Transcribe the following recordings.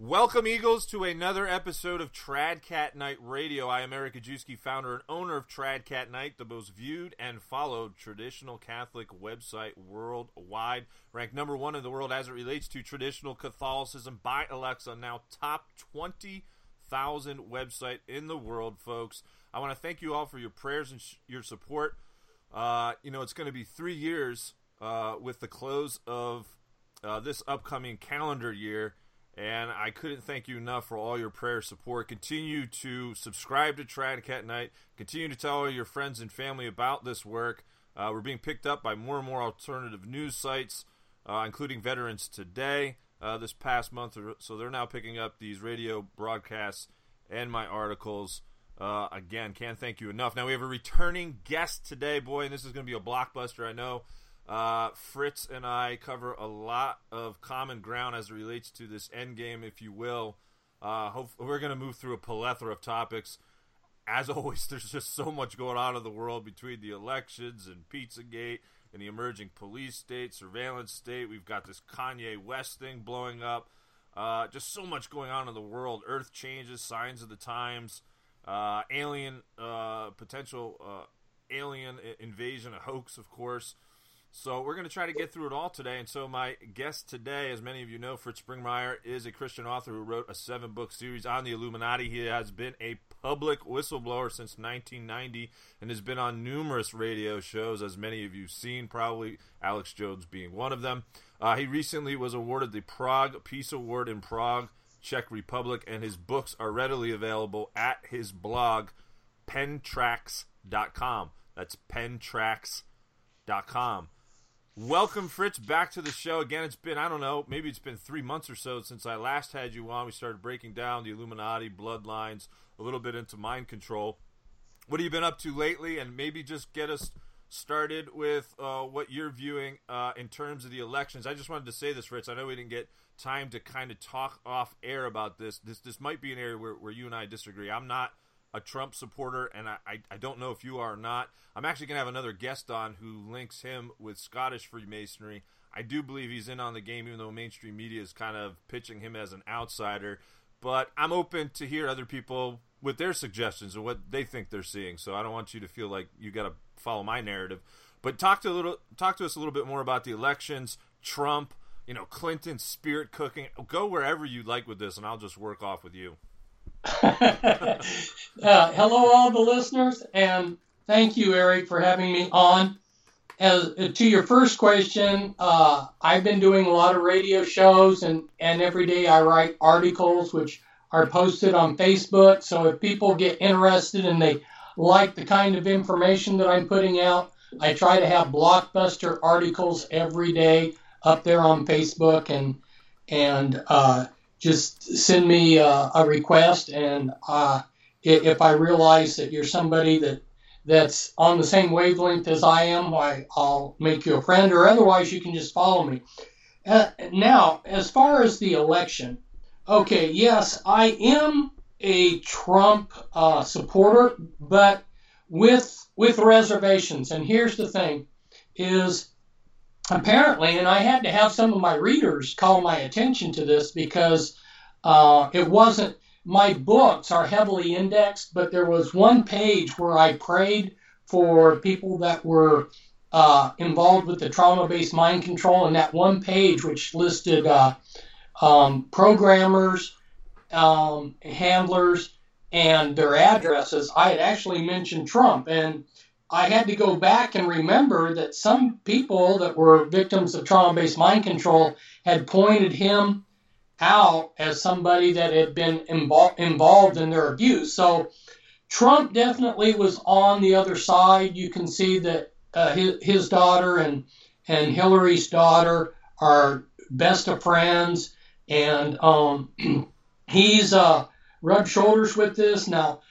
Welcome, Eagles, to another episode of Tradcat Night Radio. I am Eric Ajewski, founder and owner of Tradcat Night, the most viewed and followed traditional Catholic website worldwide. Ranked number one in the world as it relates to traditional Catholicism by Alexa, now top 20,000 website in the world, folks. I want to thank you all for your prayers and your support. It's going to be 3 years with the close of this upcoming calendar year. And I couldn't thank you enough for all your prayer support. Continue to subscribe to Tradcat Night. Continue to tell all your friends and family about this work. We're being picked up by more and more alternative news sites, including Veterans Today this past month. So they're now picking up these radio broadcasts and my articles. Again, can't thank you enough. Now we have a returning guest today, boy, and this is going to be a blockbuster, I know. Fritz and I cover a lot of common ground as it relates to this end game, if you will. We're going to move through a plethora of topics. As always, there's just so much going on in the world between the elections and Pizzagate and the emerging police state, surveillance state. We've got this Kanye West thing blowing up. Just so much going on in the world. Earth changes, signs of the times, potential alien invasion, a hoax, of course. So we're going to try to get through it all today. And so my guest today, as many of you know, Fritz Springmeier, is a Christian author who wrote a 7-book series on the Illuminati. He has been a public whistleblower since 1990 and has been on numerous radio shows, as many of you have seen, probably Alex Jones being one of them. He recently was awarded the Prague Peace Award in Prague, Czech Republic, and his books are readily available at his blog, pentracks.com. That's pentracks.com. Welcome, Fritz, back to the show. Again, it's been, maybe it's been 3 months or so since I last had you on. We started breaking down the Illuminati, bloodlines, a little bit into mind control. What have you been up to lately? And maybe just get us started with what you're viewing in terms of the elections. I just wanted to say this, Fritz. I know we didn't get time to kind of talk off air about this. This might be an area where you and I disagree. I'm not a Trump supporter, and I don't know if you are or not. I'm actually going to have another guest on who links him with Scottish Freemasonry. I do believe he's in on the game, even though mainstream media is kind of pitching him as an outsider. But I'm open to hear other people with their suggestions of what they think they're seeing. So I don't want you to feel like you got to follow my narrative. But talk to us a little bit more about the elections, Trump, Clinton, spirit cooking. Go wherever you'd like with this, and I'll just work off with you. Hello, all the listeners, and thank you, Eric, for having me on. As to your first question, I've been doing a lot of radio shows, and every day I write articles which are posted on Facebook. So if people get interested and they like the kind of information that I'm putting out, I try to have blockbuster articles every day up there on Facebook, and just send me a request, and if I realize that you're somebody that's on the same wavelength as I am, I'll make you a friend, or otherwise you can just follow me. Now, as far as the election, okay, yes, I am a Trump supporter, but with reservations. And here's the thing, is apparently, and I had to have some of my readers call my attention to this because it wasn't, my books are heavily indexed, but there was one page where I prayed for people that were involved with the trauma-based mind control, and that one page which listed programmers, handlers, and their addresses, I had actually mentioned Trump, and I had to go back and remember that some people that were victims of trauma-based mind control had pointed him out as somebody that had been involved in their abuse. So Trump definitely was on the other side. You can see that his daughter and Hillary's daughter are best of friends, and he's rubbed shoulders with this. Now,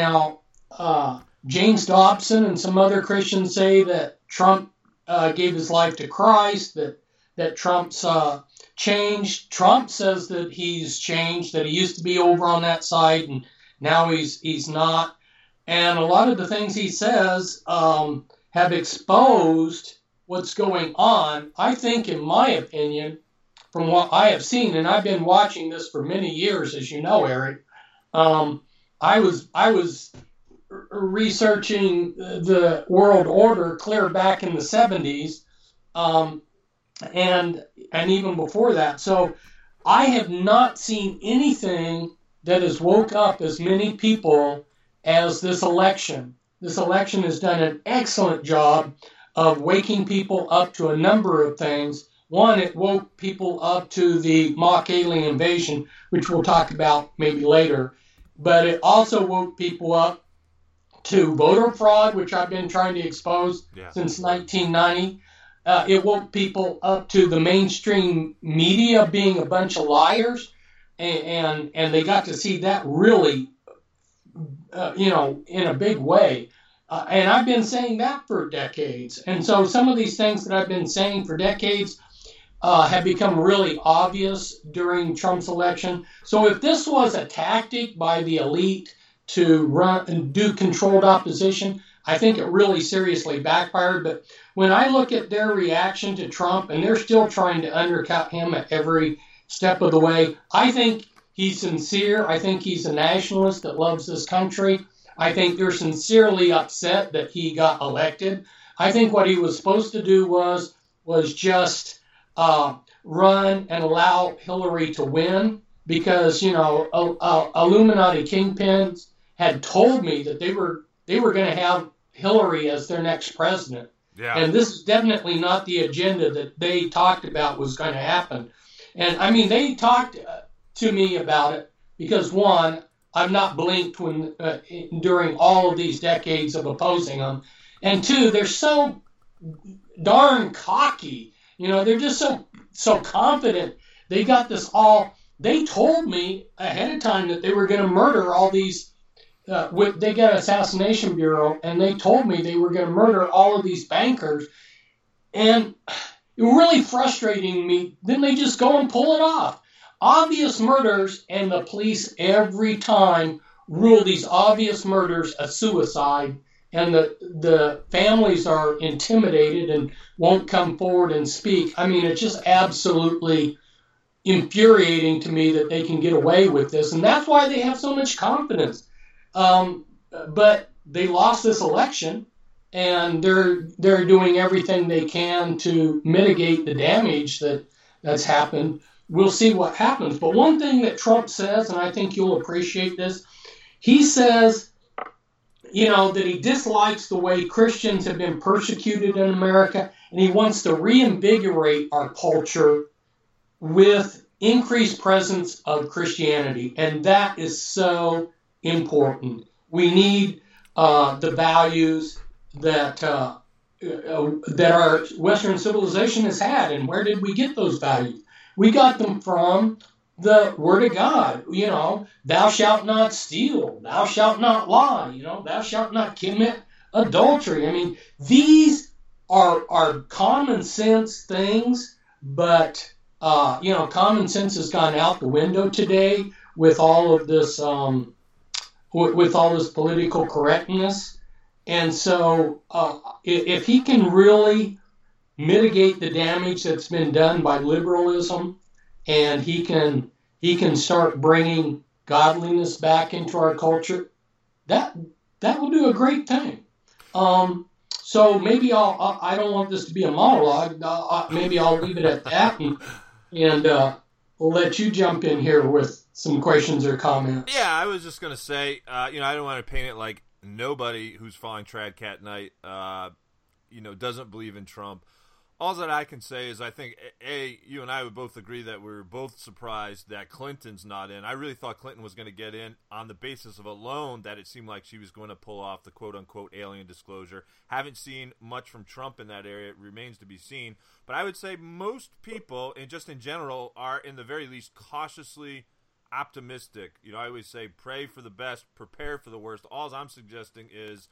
James Dobson and some other Christians say that Trump gave his life to Christ, that Trump's changed. Trump says that he's changed, that he used to be over on that side and now he's not. And a lot of the things he says have exposed what's going on. I think, in my opinion, from what I have seen, and I've been watching this for many years, as you know, Eric. I was researching the world order clear back in the 70s, and even before that. So I have not seen anything that has woke up as many people as this election. This election has done an excellent job of waking people up to a number of things. One, it woke people up to the mock alien invasion, which we'll talk about maybe later. But it also woke people up to voter fraud, which I've been trying to expose since 1990. It woke people up to the mainstream media being a bunch of liars, and they got to see that really, in a big way. And I've been saying that for decades. And so some of these things that I've been saying for decades have become really obvious during Trump's election. So if this was a tactic by the elite to run and do controlled opposition, I think it really seriously backfired. But when I look at their reaction to Trump, and they're still trying to undercut him at every step of the way, I think he's sincere. I think he's a nationalist that loves this country. I think they're sincerely upset that he got elected. I think what he was supposed to do was just run and allow Hillary to win, because Illuminati kingpins had told me that they were going to have Hillary as their next president. Yeah. And this is definitely not the agenda that they talked about was going to happen. And I mean, they talked to me about it because, one, I've not blinked during all of these decades of opposing them, and two, they're so darn cocky. They're just so confident. They got this all. They told me ahead of time that they were going to murder all these. They got an assassination bureau, and they told me they were going to murder all of these bankers, and it was really frustrating me. Then they just go and pull it off. Obvious murders, and the police every time rule these obvious murders a suicide, and the families are intimidated and won't come forward and speak. I mean, it's just absolutely infuriating to me that they can get away with this, and that's why they have so much confidence. But they lost this election, and they're doing everything they can to mitigate the damage that's happened. We'll see what happens. But one thing that Trump says, and I think you'll appreciate this, he says, that he dislikes the way Christians have been persecuted in America, and he wants to reinvigorate our culture with increased presence of Christianity. And that is so important. We need the values that our Western civilization has had. And where did we get those values? We got them from the Word of God. Thou shalt not steal. Thou shalt not lie. Thou shalt not commit adultery. I mean, these are common sense things, but, common sense has gone out the window today with all of this, with all this political correctness. And so if he can really mitigate the damage that's been done by liberalism, and he can start bringing godliness back into our culture, that will do a great thing. So maybe I don't want this to be a monologue. Maybe I'll leave it at that, and we'll let you jump in here with some questions or comments. Yeah, I was just going to say, I don't want to paint it like nobody who's following Trad Cat Night, doesn't believe in Trump. All that I can say is I think, you and I would both agree that we were both surprised that Clinton's not in. I really thought Clinton was going to get in on the basis of alone that it seemed like she was going to pull off the quote-unquote alien disclosure. Haven't seen much from Trump in that area. It remains to be seen. But I would say most people, and just in general, are in the very least cautiously optimistic. I always say pray for the best, prepare for the worst. All I'm suggesting is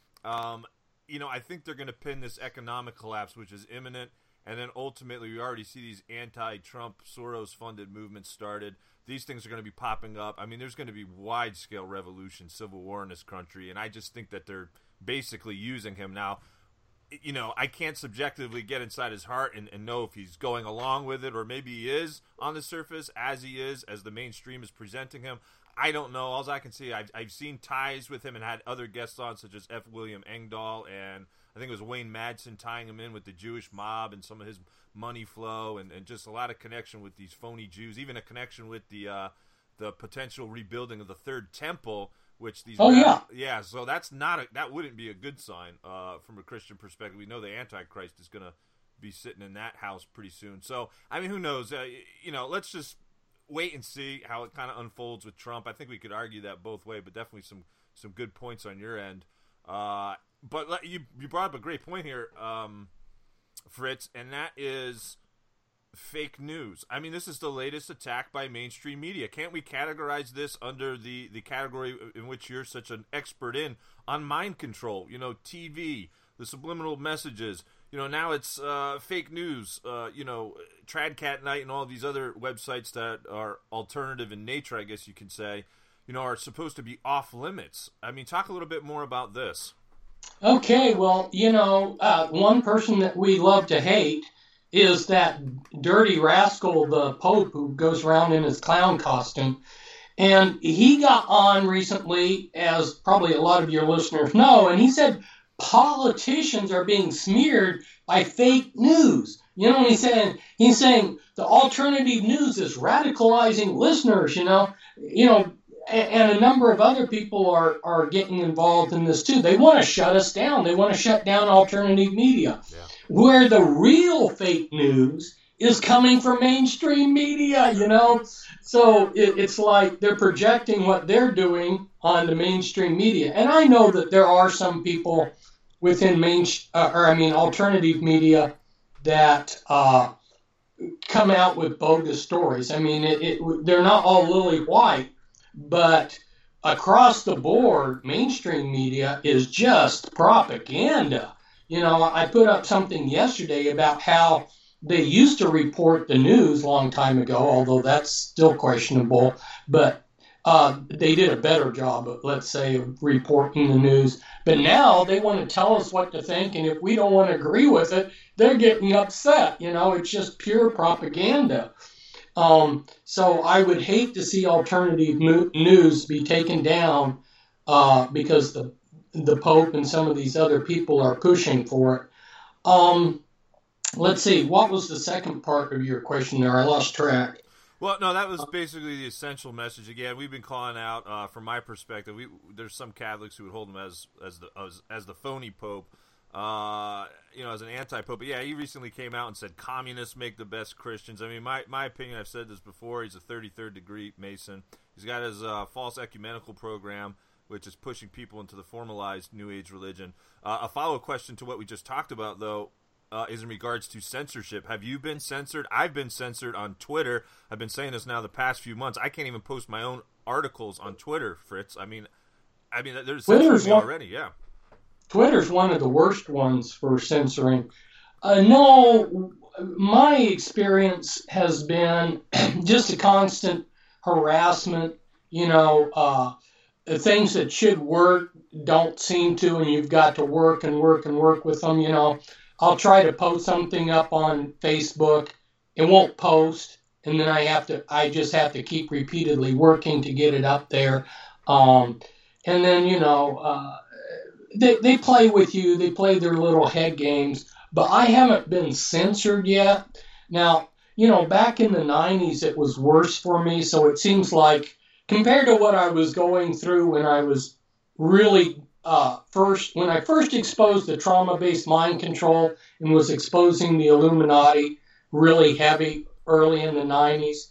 I think they're going to pin this economic collapse, which is imminent, and then ultimately we already see these anti-Trump Soros-funded movements started. These things are going to be popping up. I mean, there's going to be wide-scale revolution, civil war in this country, and I just think that they're basically using him now. you know, I can't subjectively get inside his heart and know if he's going along with it, or maybe he is on the surface as he is, as the mainstream is presenting him. I don't know. All I can see, I've seen ties with him and had other guests on, such as F. William Engdahl, and I think it was Wayne Madsen tying him in with the Jewish mob and some of his money flow, and just a lot of connection with these phony Jews, even a connection with the potential rebuilding of the Third Temple, which these yeah, so that's not that wouldn't be a good sign from a Christian perspective. We know the Antichrist is going to be sitting in that house pretty soon. So I mean, who knows? You know, let's just wait and see how it kind of unfolds with Trump. I think we could argue that both ways, but definitely some good points on your end. But you brought up a great point here, Fritz, and that is fake news. I mean, this is the latest attack by mainstream media. Can't we categorize this under the category in which you're such an expert on mind control? You know, TV, the subliminal messages. You know, now it's fake news. You know, Tradcat Night and all these other websites that are alternative in nature, I guess you can say, you know, are supposed to be off limits. I mean, talk a little bit more about this. Okay, well, you know, one person that we love to hate is that dirty rascal, the Pope, who goes around in his clown costume. And he got on recently, as probably a lot of your listeners know, and he said politicians are being smeared by fake news. You know, he's saying the alternative news is radicalizing listeners, you know, and a number of other people are getting involved in this too. They want to shut us down. They want to shut down alternative media. Yeah. Where the real fake news is coming from mainstream media, you know? So it's like they're projecting what they're doing on the mainstream media. And I know that there are some people within alternative media that come out with bogus stories. I mean, they're not all lily white, but across the board, mainstream media is just propaganda. You know, I put up something yesterday about how they used to report the news a long time ago, although that's still questionable, but they did a better job of, let's say, of reporting the news. But now they want to tell us what to think, and if we don't want to agree with it, they're getting upset. You know, it's just pure propaganda. So I would hate to see alternative news be taken down because the Pope and some of these other people are pushing for it. Let's see, what was the second part of your question there? I lost track. Well, no, that was basically the essential message. Again, we've been calling out, from my perspective, there's some Catholics who would hold him as the phony Pope, you know, as an anti-Pope. But yeah, he recently came out and said communists make the best Christians. I mean, my opinion, I've said this before, he's a 33rd degree Mason. He's got his false ecumenical program, which is pushing people into the formalized New Age religion. A follow-up question to what we just talked about, though, is in regards to censorship. Have you been censored? I've been censored on Twitter. I've been saying this now the past few months. I can't even post my own articles on Twitter, Fritz. I mean, there's censoring me already, yeah. Twitter's one of the worst ones for censoring. No, my experience has been just a constant harassment. You know, things that should work don't seem to, and you've got to work and work and work with them. You know, I'll try to post something up on Facebook. It won't post, and then I just have to keep repeatedly working to get it up there. And then, you know, they play with you. They play their little head games, but I haven't been censored yet. Now, you know, back in the 90s, it was worse for me. So it seems like compared to what I was going through when I was really when I first exposed the trauma-based mind control and was exposing the Illuminati really heavy early in the 90s,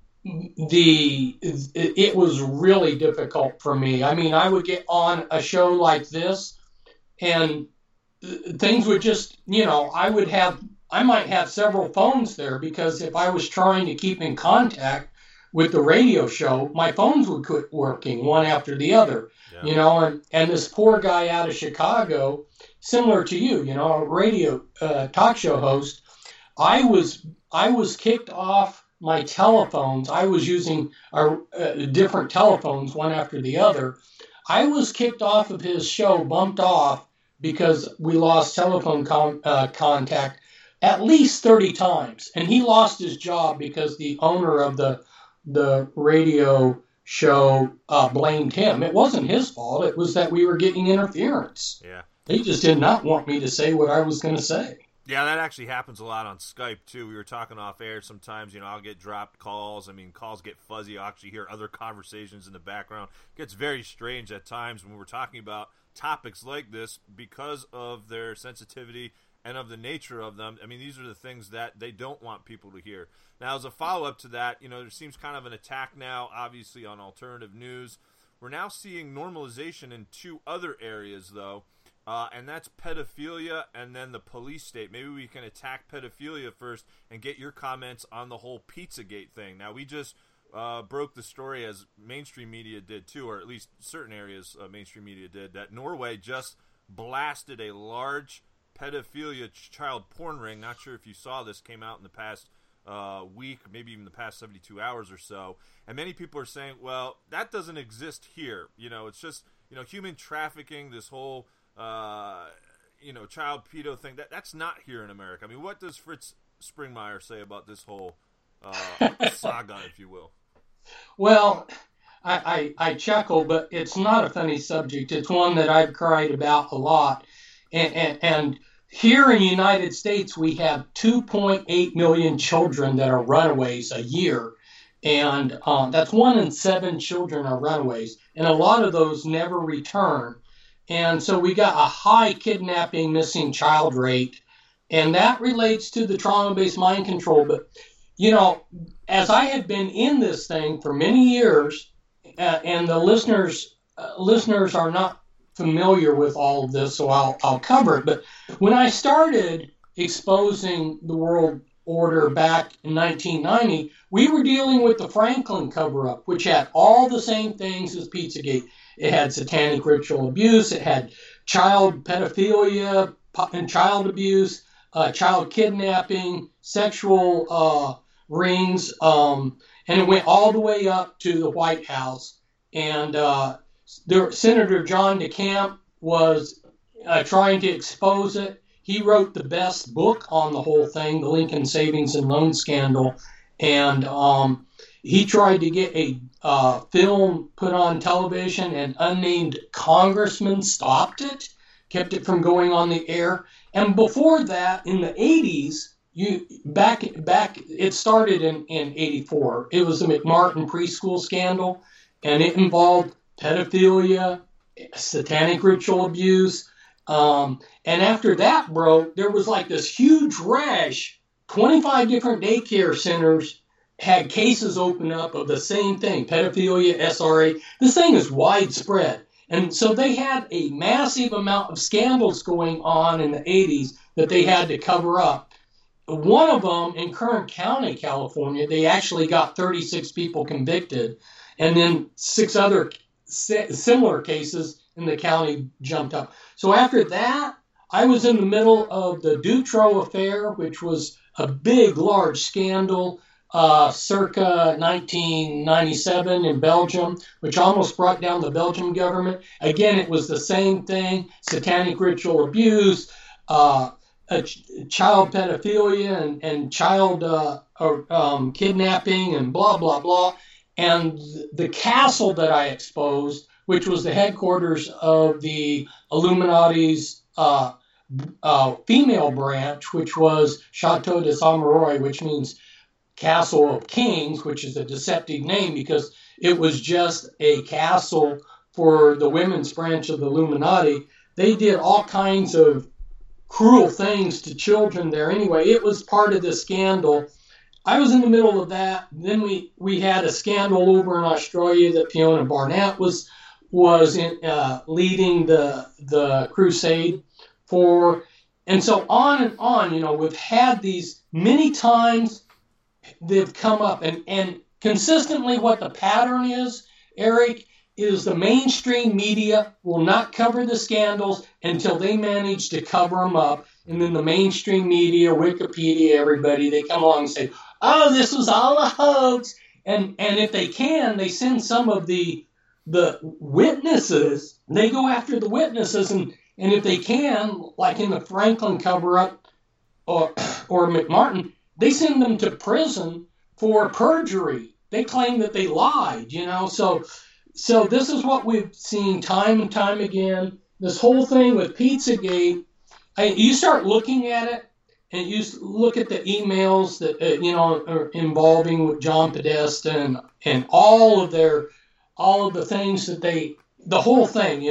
it was really difficult for me. I mean, I would get on a show like this and things would just, you know, I might have several phones there because if I was trying to keep in contact with the radio show, my phones would quit working one after the other, yeah. You know, and this poor guy out of Chicago, similar to you, you know, a radio talk show host, I was kicked off my telephones. I was using different telephones one after the other. I was kicked off of his show, bumped off because we lost telephone contact at least 30 times. And he lost his job because the owner of the radio show blamed him. It wasn't his fault. It was that we were getting interference. Yeah. They just did not want me to say what I was going to say. Yeah, that actually happens a lot on Skype, too. We were talking off air sometimes, I'll get dropped calls. Calls get fuzzy. I'll actually hear other conversations in the background. It gets very strange at times when we're talking about topics like this because of their sensitivity and of the nature of them. These are the things that they don't want people to hear. Now, as a follow-up to that, there seems kind of an attack now, obviously, on alternative news. We're now seeing normalization in two other areas, though. And that's pedophilia and then the police state. Maybe we can attack pedophilia first and get your comments on the whole Pizzagate thing. Now, we just broke the story, as mainstream media did too, or at least certain areas of mainstream media did, that Norway just blasted a large pedophilia child porn ring. Not sure if you saw this, came out in the past week, maybe even the past 72 hours or so. And many people are saying, well, that doesn't exist here. It's just, human trafficking, this whole child pedo thing, that's not here in America. What does Fritz Springmeier say about this whole saga, if you will? Well, I chuckle, but it's not a funny subject. It's one that I've cried about a lot. And here in the United States, we have 2.8 million children that are runaways a year. And that's 1 in 7 children are runaways. And a lot of those never return. And so we got a high kidnapping, missing child rate, and that relates to the trauma-based mind control. But, as I have been in this thing for many years, and the listeners are not familiar with all of this, so I'll cover it. But when I started exposing the world order back in 1990, we were dealing with the Franklin cover-up, which had all the same things as Pizzagate. It had satanic ritual abuse. It had child pedophilia and child abuse, child kidnapping, sexual rings, and it went all the way up to the White House. And Senator John DeCamp was trying to expose it. He wrote the best book on the whole thing, the Lincoln Savings and Loan Scandal, and he tried to get a film put on television, and unnamed congressman stopped it, kept it from going on the air. And before that, in the 80s, it started in 84. It was the McMartin preschool scandal, and it involved pedophilia, satanic ritual abuse. And after that broke, there was like this huge rash. 25 different daycare centers had cases open up of the same thing, pedophilia, SRA. This thing is widespread. And so they had a massive amount of scandals going on in the 80s that they had to cover up. One of them in Kern County, California, they actually got 36 people convicted, and then 6 other similar cases in the county jumped up. So after that, I was in the middle of the Dutroux affair, which was a big, large scandal circa 1997 in Belgium, which almost brought down the Belgian government. Again, it was the same thing, satanic ritual abuse, child pedophilia and child kidnapping and blah, blah, blah. And the castle that I exposed, which was the headquarters of the Illuminati's female branch, which was Chateau de Saint-Marois, which means Castle of Kings, which is a deceptive name because it was just a castle for the women's branch of the Illuminati. They did all kinds of cruel things to children there. Anyway, it was part of the scandal. I was in the middle of that. Then we had a scandal over in Australia that Fiona Barnett was leading the crusade for. And so on and on, we've had these many times. They've come up, and consistently what the pattern is, Eric, is the mainstream media will not cover the scandals until they manage to cover them up. And then the mainstream media, Wikipedia, everybody, they come along and say, oh, this was all a hoax. And if they can, they send some of the witnesses, they go after the witnesses, and And if they can, like in the Franklin cover-up or McMartin, they send them to prison for perjury. They claim that they lied, So this is what we've seen time and time again. This whole thing with Pizzagate, you start looking at it, and you look at the emails that are involving with John Podesta and all of the things that the whole thing,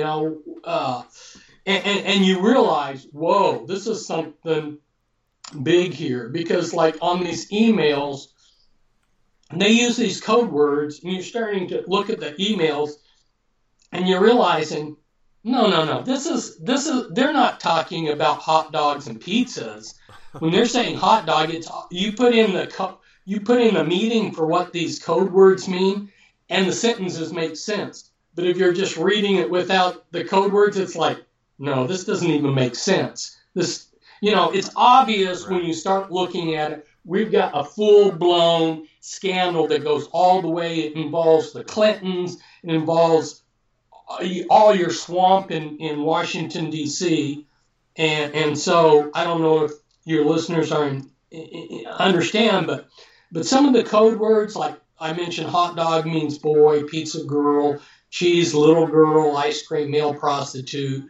and you realize, whoa, this is something big here, because like on these emails, they use these code words, and you're starting to look at the emails, and you're realizing, no, this is they're not talking about hot dogs and pizzas. When they're saying hot dog, it's you put in the meaning for what these code words mean, and the sentences make sense. But if you're just reading it without the code words, it's like, no, this doesn't even make sense. This, it's obvious when you start looking at it. We've got a full-blown scandal that goes all the way. It involves the Clintons. It involves all your swamp in Washington, D.C. And so I don't know if your listeners understand, but some of the code words, like I mentioned, hot dog means boy, pizza girl, cheese little girl, ice cream male prostitute.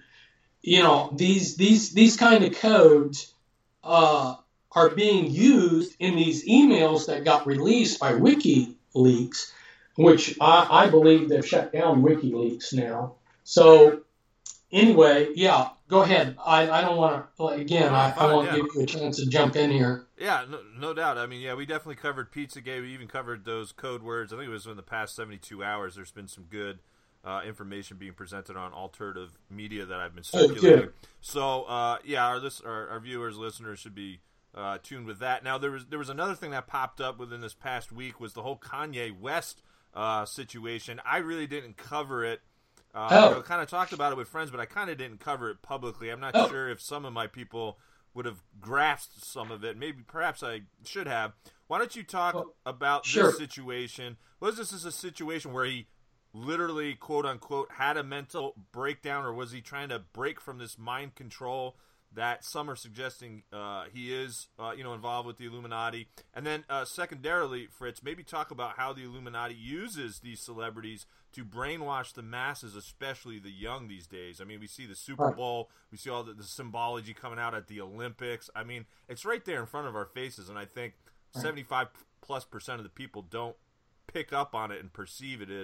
These kind of codes are being used in these emails that got released by WikiLeaks, which I believe they've shut down WikiLeaks now. So anyway, yeah, go ahead. I don't want to, again, I want to give you a chance to jump in here. Yeah, no doubt. I mean, yeah, we definitely covered Pizzagate. We even covered those code words. I think it was in the past 72 hours. There's been some good information being presented on alternative media that I've been circulating. So, our viewers, listeners should be tuned with that. Now, there was another thing that popped up within this past week was the whole Kanye West situation. I really didn't cover it. I kind of talked about it with friends, but I kind of didn't cover it publicly. I'm not sure if some of my people would have grasped some of it. Perhaps I should have. Why don't you talk about this situation? Was this a situation where he literally, quote unquote, had a mental breakdown, or was he trying to break from this mind control that some are suggesting he is, involved with the Illuminati? And then secondarily, Fritz, maybe talk about how the Illuminati uses these celebrities to brainwash the masses, especially the young these days. I mean, we see the Super Bowl, we see all the symbology coming out at the Olympics. I mean, it's right there in front of our faces, and I think 75+% of the people don't pick up on it and perceive it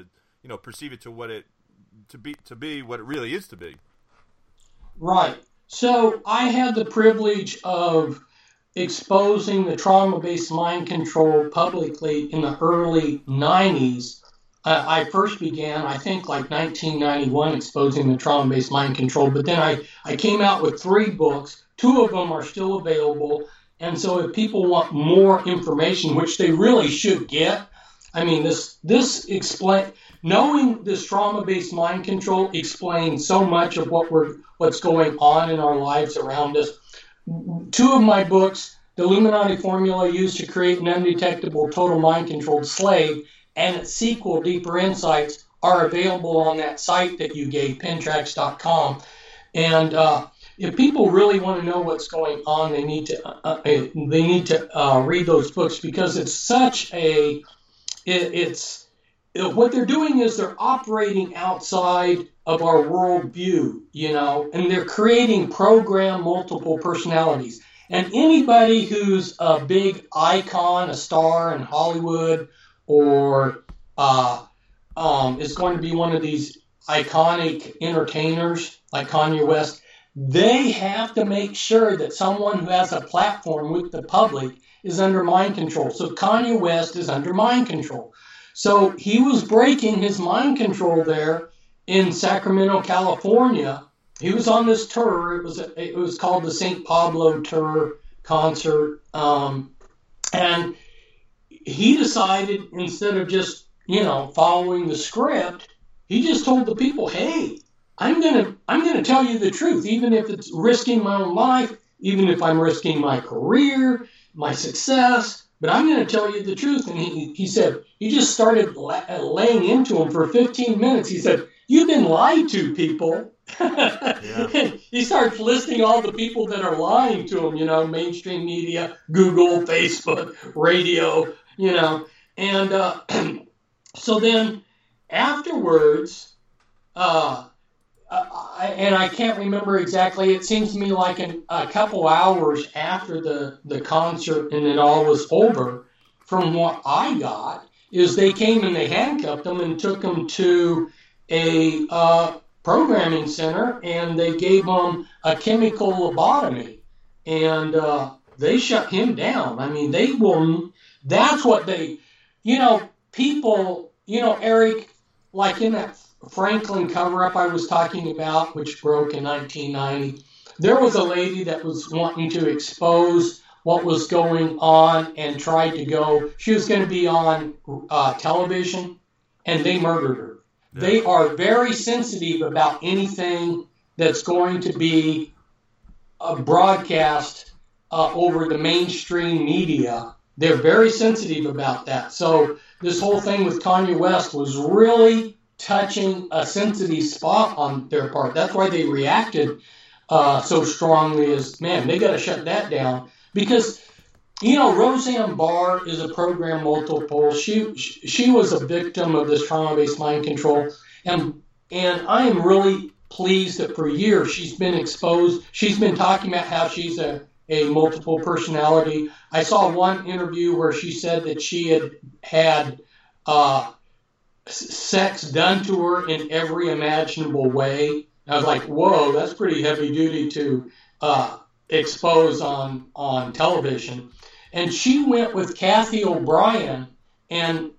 to be what it really is to be. Right. So I had the privilege of exposing the trauma-based mind control publicly in the early 90s. I first began, I think, like 1991, exposing the trauma-based mind control. But then I came out with 3 books. 2 of them are still available. And so if people want more information, which they really should get, I mean, knowing this trauma-based mind control explains so much of what's going on in our lives around us. 2 of my books, The Illuminati Formula Used to Create an Undetectable Total Mind-Controlled Slave, and its sequel, Deeper Insights, are available on that site that you gave, pentrax.com. And if people really want to know what's going on, they need to read those books, because it's such a what they're doing is they're operating outside of our worldview, and they're creating programmed multiple personalities. And anybody who's a big icon, a star in Hollywood, or is going to be one of these iconic entertainers like Kanye West, they have to make sure that someone who has a platform with the public is under mind control. So Kanye West is under mind control. So he was breaking his mind control there in Sacramento, California. He was on this tour. It was called the St. Pablo Tour concert. And he decided, instead of just, following the script, he just told the people, hey, I'm gonna tell you the truth, even if it's risking my own life, even if I'm risking my career, my success, but I'm going to tell you the truth. And he said, he just started laying into him for 15 minutes. He said, you've been lied to, people. Yeah. He starts listing all the people that are lying to him, mainstream media, Google, Facebook, radio, and so then afterwards, and I can't remember exactly, it seems to me like a couple hours after the concert and it all was over, from what I got, is they came and they handcuffed them and took them to a programming center, and they gave him a chemical lobotomy, and they shut him down. I mean, they will. That's what they, people, Eric, like in that Franklin cover-up I was talking about, which broke in 1990, there was a lady that was wanting to expose what was going on and tried to go. She was going to be on television, and they murdered her. Yeah. They are very sensitive about anything that's going to be broadcast over the mainstream media. They're very sensitive about that. So this whole thing with Kanye West was really touching a sensitive spot on their part. That's why they reacted so strongly as, man, they got to shut that down. Because, Roseanne Barr is a program multiple. She was a victim of this trauma-based mind control. And I am really pleased that for years she's been exposed. She's been talking about how she's a multiple personality. I saw one interview where she said that she had sex done to her in every imaginable way. I was like, whoa, that's pretty heavy duty to expose on television. And she went with Kathy O'Brien, and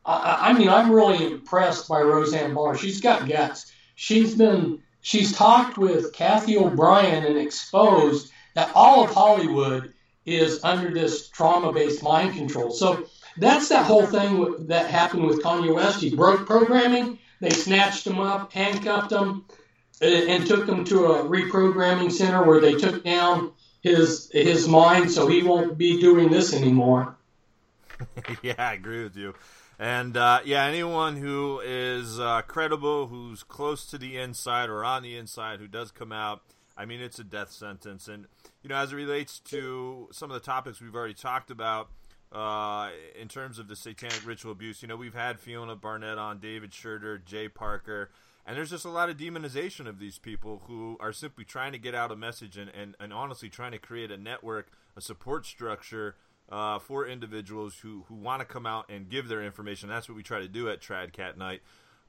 I'm really impressed by Roseanne Barr. She's got guts. She's talked with Kathy O'Brien and exposed that all of Hollywood is under this trauma-based mind control. So that's that whole thing that happened with Kanye West. He broke programming. They snatched him up, handcuffed him, and took him to a reprogramming center where they took down his mind so he won't be doing this anymore. Yeah, I agree with you. And, anyone who is credible, who's close to the inside or on the inside, who does come out, I mean, it's a death sentence. And, as it relates to some of the topics we've already talked about, in terms of the satanic ritual abuse, we've had Fiona Barnett on, David Schroeder, Jay Parker, and there's just a lot of demonization of these people who are simply trying to get out a message and honestly trying to create a network, a support structure for individuals who want to come out and give their information. That's what we try to do at Trad Cat Night.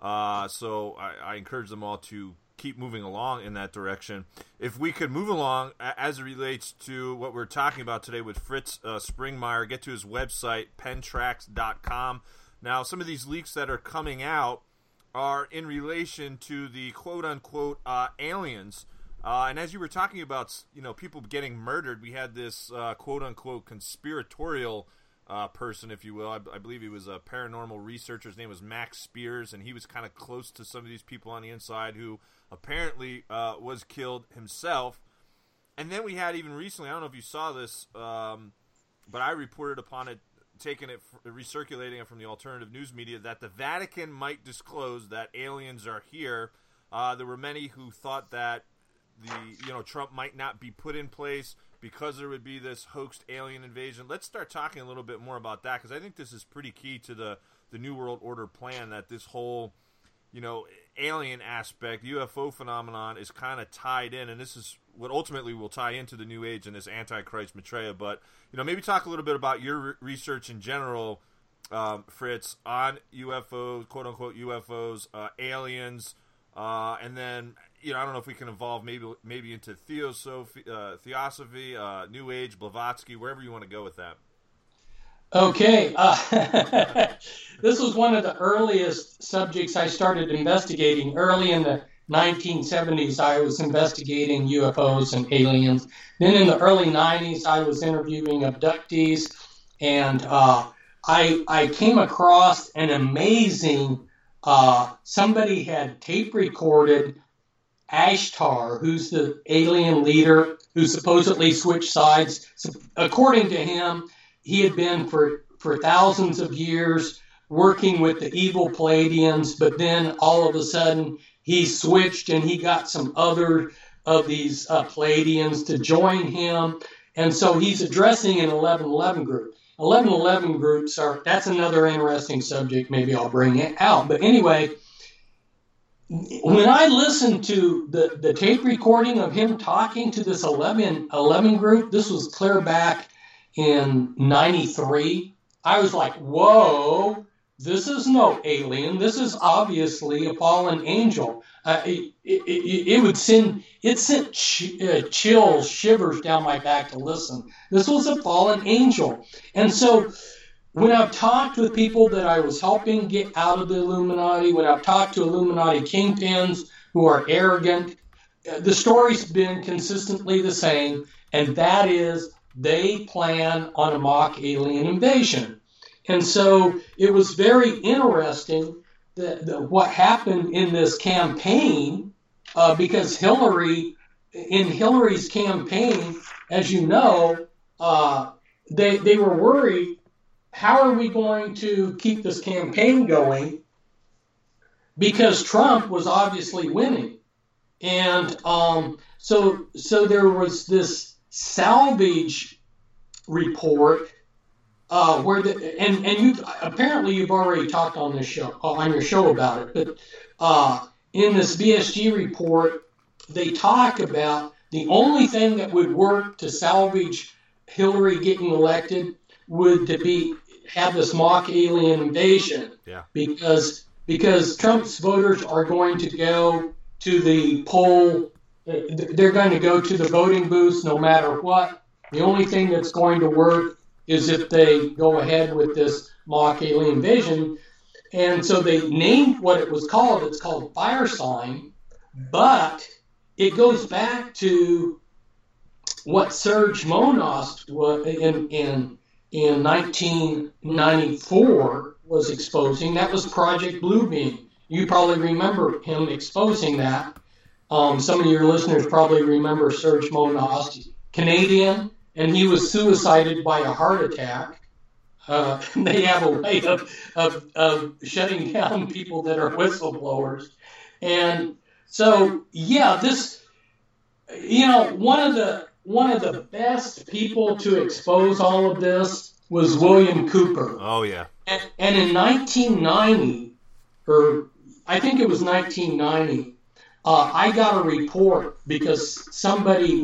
So I encourage them all to keep moving along in that direction. If we could move along as it relates to what we're talking about today with Fritz Springmeier, get to his website, pentrax.com. Now, some of these leaks that are coming out are in relation to the quote-unquote aliens. And as you were talking about, people getting murdered, we had this quote-unquote conspiratorial person, if you will. I believe he was a paranormal researcher. His name was Max Spears, and he was kind of close to some of these people on the inside who apparently was killed himself. And then we had even recently, I don't know if you saw this, but I reported upon it, recirculating it from the alternative news media, that the Vatican might disclose that aliens are here. There were many who thought that Trump might not be put in place because there would be this hoaxed alien invasion. Let's start talking a little bit more about that, because I think this is pretty key to the New World Order plan, that this whole, alien aspect, UFO phenomenon is kind of tied in, and this is what ultimately will tie into the New Age and this Antichrist Maitreya. But, maybe talk a little bit about your research in general, Fritz, on UFOs, quote-unquote UFOs, aliens, and then, I don't know if we can evolve maybe into theosophy, New Age, Blavatsky, wherever you want to go with that. Okay. This was one of the earliest subjects I started investigating. Early in the 1970s, I was investigating UFOs and aliens. Then in the early 90s, I was interviewing abductees, and I came across an amazing, somebody had tape recorded Ashtar, who's the alien leader who supposedly switched sides. So, according to him, he had been for thousands of years working with the evil Pleiadians, but then all of a sudden he switched and he got some other of these Pleiadians to join him. And so he's addressing an 1111 group. 1111 groups that's another interesting subject. Maybe I'll bring it out. But anyway, when I listened to the tape recording of him talking to this 1111 group, this was clear back in 93. I was like, whoa, this is no alien. This is obviously a fallen angel. It sent chills, shivers down my back to listen. This was a fallen angel. And so when I've talked with people that I was helping get out of the Illuminati, when I've talked to Illuminati kingpins who are arrogant, the story's been consistently the same, and that is they plan on a mock alien invasion. And so it was very interesting that what happened in this campaign, because Hillary's campaign, as you know, they were worried, how are we going to keep this campaign going? Because Trump was obviously winning. And so there was this salvage report where apparently you've already talked on this show, on your show about it, but in this BSG report, they talk about the only thing that would work to salvage Hillary getting elected would to have this mock alien invasion. Yeah. Because Trump's voters are going to go to the poll, they're going to go to the voting booths no matter what. The only thing that's going to work is if they go ahead with this mock alien invasion. And so they named what it was called. It's called Fire Sign, but it goes back to what Serge Monost was in 1994 was exposing. That was Project Bluebeam. You probably remember him exposing that. Some of your listeners probably remember Serge Monost, Canadian, and he was suicided by a heart attack. They have a way of shutting down people that are whistleblowers. And so, yeah, this, one of the best people to expose all of this was William Cooper. Oh, yeah. And in 1990, or I think it was 1990, I got a report because somebody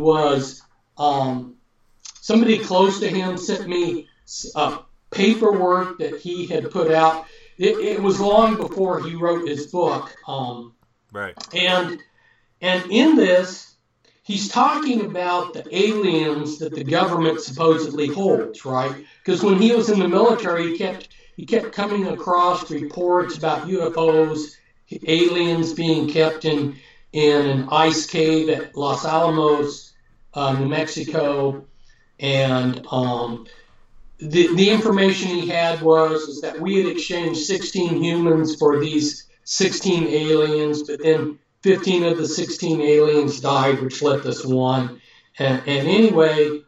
close to him sent me paperwork that he had put out. It was long before he wrote his book. Right. And in this, he's talking about the aliens that the government supposedly holds, right? Because when he was in the military, he kept coming across reports about UFOs, aliens being kept in an ice cave at Los Alamos, New Mexico, and the information he had was that we had exchanged 16 humans for these 16 aliens, but then 15 of the 16 aliens died, which left us one. And anyway,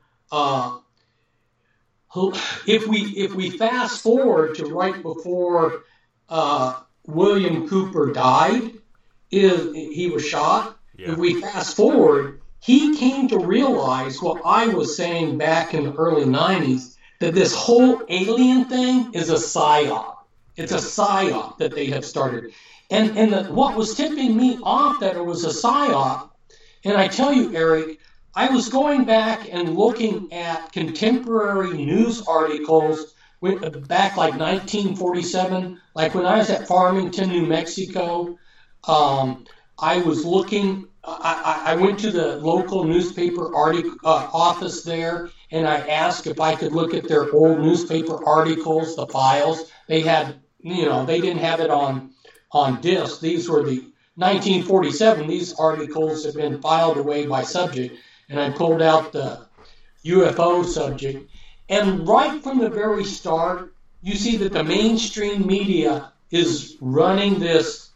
if we fast forward to right before William Cooper died, he was shot. Yeah. If we fast forward, he came to realize what I was saying back in the early 90s, that this whole alien thing is a psyop. It's a psyop that they have started. And what was tipping me off that it was a psyop, and I tell you, Eric, I was going back and looking at contemporary news articles back like 1947, like when I was at Farmington, New Mexico. I was looking, I went to the local newspaper office there, and I asked if I could look at their old newspaper articles, the files. They had, they didn't have it on disc. These were the 1947. These articles have been filed away by subject, and I pulled out the UFO subject. And right from the very start, you see that the mainstream media is running this,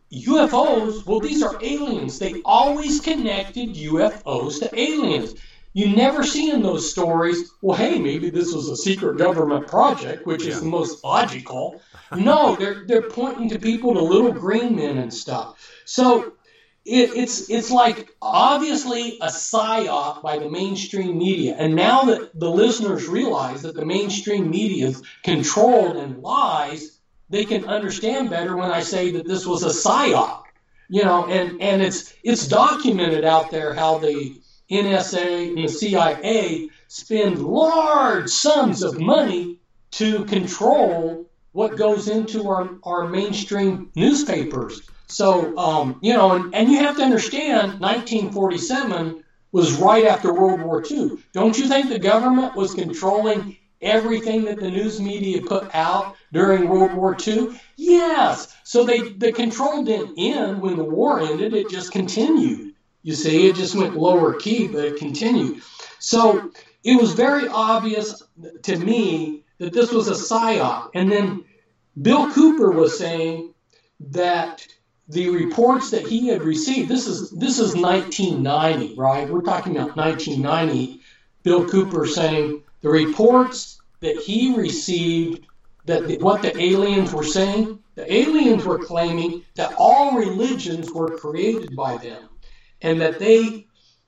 UFOs, well, these are aliens. They always connected UFOs to aliens. you never see in those stories, well, hey, maybe this was a secret government project, which is the most logical. No, they're pointing to people, to little green men and stuff. So it's like obviously a psyop by the mainstream media. And now that the listeners realize that the mainstream media is controlled and lies, they can understand better when I say that this was a psyop. You know, and it's documented out there how the NSA and the CIA spend large sums of money to control what goes into our mainstream newspapers. So, you know, and you have to understand, 1947 was right after World War II. Don't you think the government was controlling everything that the news media put out during World War II? Yes. So the control didn't end when the war ended. It just continued. You see, it just went lower key, but it continued. So it was very obvious to me that this was a psyop. And then Bill Cooper was saying that the reports that he had received, this is 1990, right? We're talking about 1990. Bill Cooper saying the reports that he received, what the aliens were saying, the aliens were claiming that all religions were created by them, and that they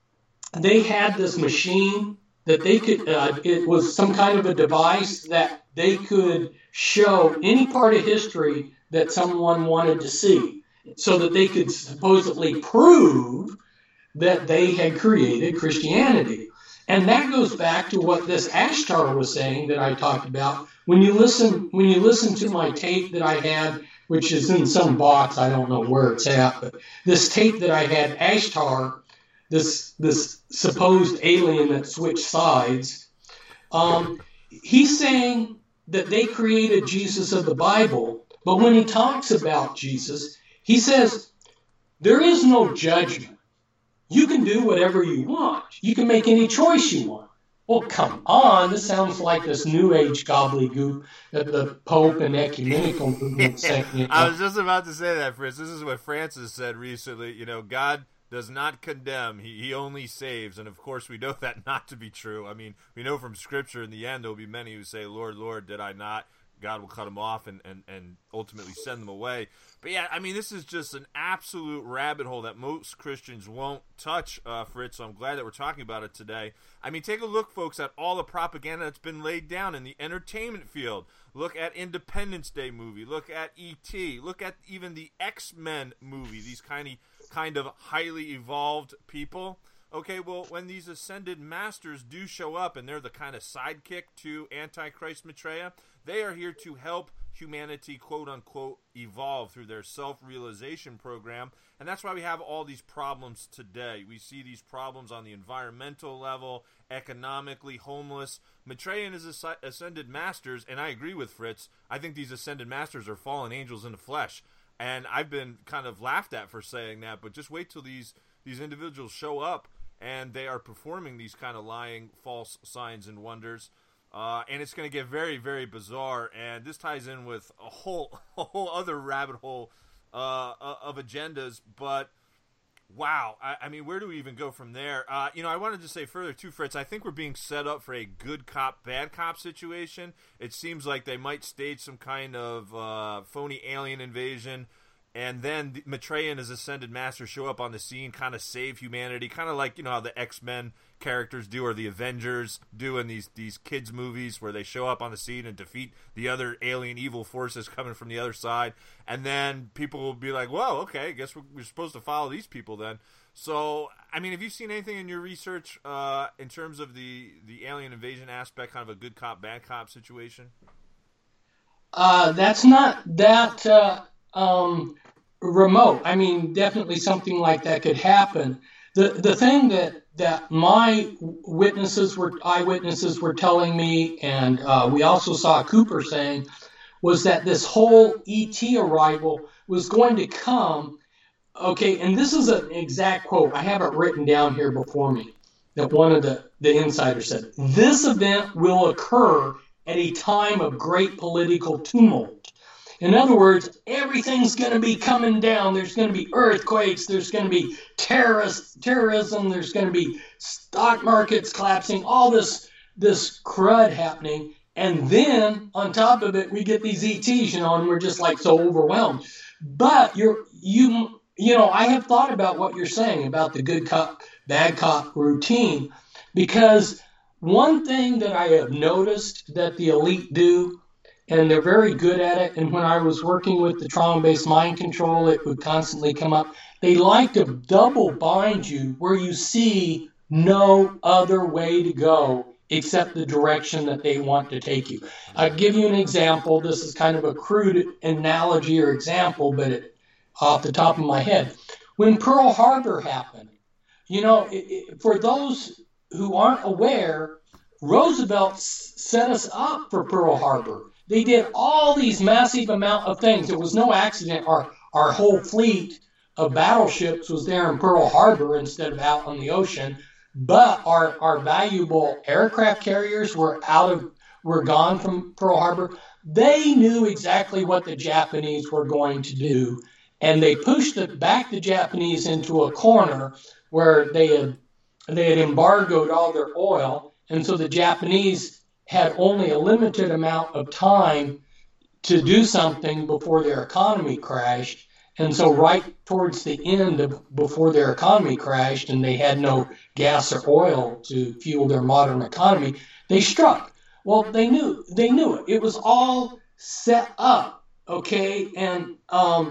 had this machine that they could, it was some kind of a device that they could show any part of history that someone wanted to see, so that they could supposedly prove that they had created Christianity. And that goes back to what this Ashtar was saying that I talked about. When you listen to my tape that I had, which is in some box, I don't know where it's at, but this tape that I had, Ashtar, this supposed alien that switched sides, he's saying that they created Jesus of the Bible, but when he talks about Jesus, he says, there is no judgment. You can do whatever you want. You can make any choice you want. Well, come on. This sounds like this New Age gobbledygook that the Pope and ecumenical movement saying. You know. I was just about to say that, Fritz. This is what Francis said recently. You know, God does not condemn. He only saves. And, of course, we know that not to be true. I mean, we know from Scripture in the end there will be many who say, Lord, Lord, did I not? God will cut them off and ultimately send them away. But yeah, I mean, this is just an absolute rabbit hole that most Christians won't touch, Fritz, so I'm glad that we're talking about it today. I mean, take a look, folks, at all the propaganda that's been laid down in the entertainment field. Look at Independence Day movie. Look at E.T. Look at even the X-Men movie, these kind of highly evolved people. Okay, well, when these ascended masters do show up and they're the kind of sidekick to Antichrist Maitreya, they are here to help humanity, quote-unquote, evolve through their self-realization program. And that's why we have all these problems today. We see these problems on the environmental level, economically, homeless. Maitreya and his ascended masters, and I agree with Fritz, I think these ascended masters are fallen angels in the flesh. And I've been kind of laughed at for saying that, but just wait till these individuals show up and they are performing these kind of lying, false signs and wonders. And it's going to get very, very bizarre. And this ties in with a whole other rabbit hole of agendas. But, wow, I mean, where do we even go from there? I wanted to say further, too, Fritz, I think we're being set up for a good cop, bad cop situation. It seems like they might stage some kind of phony alien invasion. And then Maitreya and his ascended master show up on the scene, kind of save humanity, kind of like, how the X-Men characters do or the Avengers do in these kids' movies where they show up on the scene and defeat the other alien evil forces coming from the other side. And then people will be like, whoa, okay, I guess we're supposed to follow these people then. So, I mean, have you seen anything in your research in terms of the alien invasion aspect, kind of a good cop, bad cop situation? That's not that... remote. I mean, definitely something like that could happen. The thing that my eyewitnesses were telling me, and we also saw Cooper saying, was that this whole ET arrival was going to come. Okay, and this is an exact quote. I have it written down here before me. That one of the insiders said, "This event will occur at a time of great political tumult. In other words, everything's going to be coming down. There's going to be earthquakes. There's going to be terrorism. There's going to be stock markets collapsing. All this crud happening. And then on top of it, we get these ETs, and we're just like so overwhelmed. But I have thought about what you're saying about the good cop, bad cop routine, because one thing that I have noticed that the elite do, and they're very good at it, and when I was working with the trauma-based mind control, it would constantly come up. They like to double bind you where you see no other way to go except the direction that they want to take you. I'll give you an example. This is kind of a crude analogy or example, but off the top of my head. When Pearl Harbor happened, for those who aren't aware, Roosevelt set us up for Pearl Harbor. They did all these massive amount of things. It was no accident. Our whole fleet of battleships was there in Pearl Harbor instead of out on the ocean. But our valuable aircraft carriers were gone from Pearl Harbor. They knew exactly what the Japanese were going to do, and they pushed back the Japanese into a corner where they had embargoed all their oil, and so the Japanese had only a limited amount of time to do something before their economy crashed. And so right towards the end before their economy crashed and they had no gas or oil to fuel their modern economy, they struck. Well, they knew it. It was all set up, okay? And I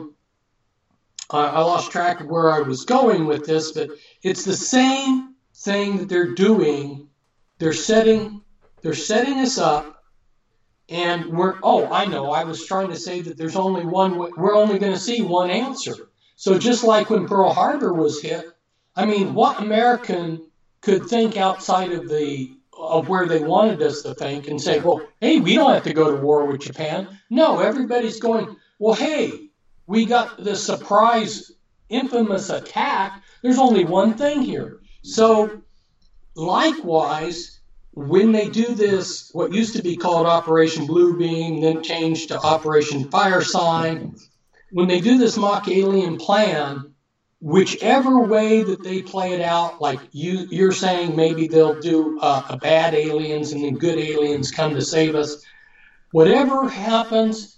lost track of where I was going with this, but it's the same thing that they're doing. They're setting us up. And I was trying to say that there's only one, we're only going to see one answer. So just like when Pearl Harbor was hit, what American could think outside of where they wanted us to think and say, well, hey, we don't have to go to war with Japan. No, everybody's going, well, hey, we got the surprise, infamous attack. There's only one thing here. So likewise, when they do this, what used to be called Operation Bluebeam, then changed to Operation Firesign, when they do this mock alien plan, whichever way that they play it out, like you're saying maybe they'll do a bad aliens and then good aliens come to save us, whatever happens,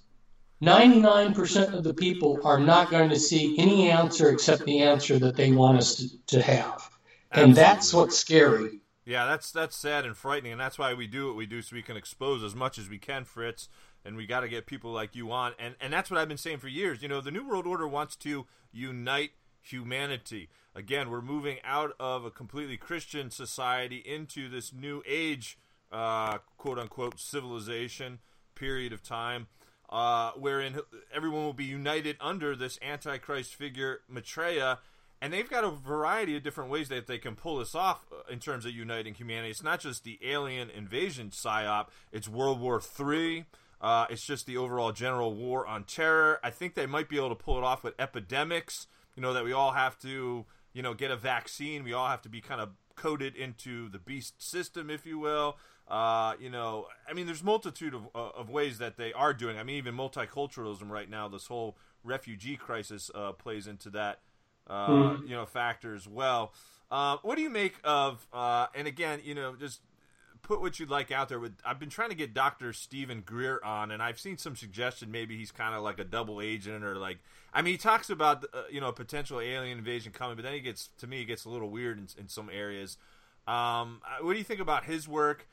99% of the people are not going to see any answer except the answer that they want us to have. And that's what's scary. Yeah, that's sad and frightening, and that's why we do what we do, so we can expose as much as we can, Fritz, and we got to get people like you on. And that's what I've been saying for years. The New World Order wants to unite humanity. Again, we're moving out of a completely Christian society into this new age, quote-unquote, civilization period of time, wherein everyone will be united under this Antichrist figure, Maitreya. And they've got a variety of different ways that they can pull this off in terms of uniting humanity. It's not just the alien invasion psyop. It's World War III. It's just the overall general war on terror. I think they might be able to pull it off with epidemics, that we all have to, get a vaccine. We all have to be kind of coded into the beast system, if you will. There's multitude of ways that they are doing. Even multiculturalism right now, this whole refugee crisis plays into that. Factor as well. What do you make of, and again, just put what you'd like out there. I've been trying to get Dr. Stephen Greer on, and I've seen some suggestion maybe he's kind of like a double agent or he talks about, a potential alien invasion coming, but then he gets a little weird in some areas. What do you think about his work?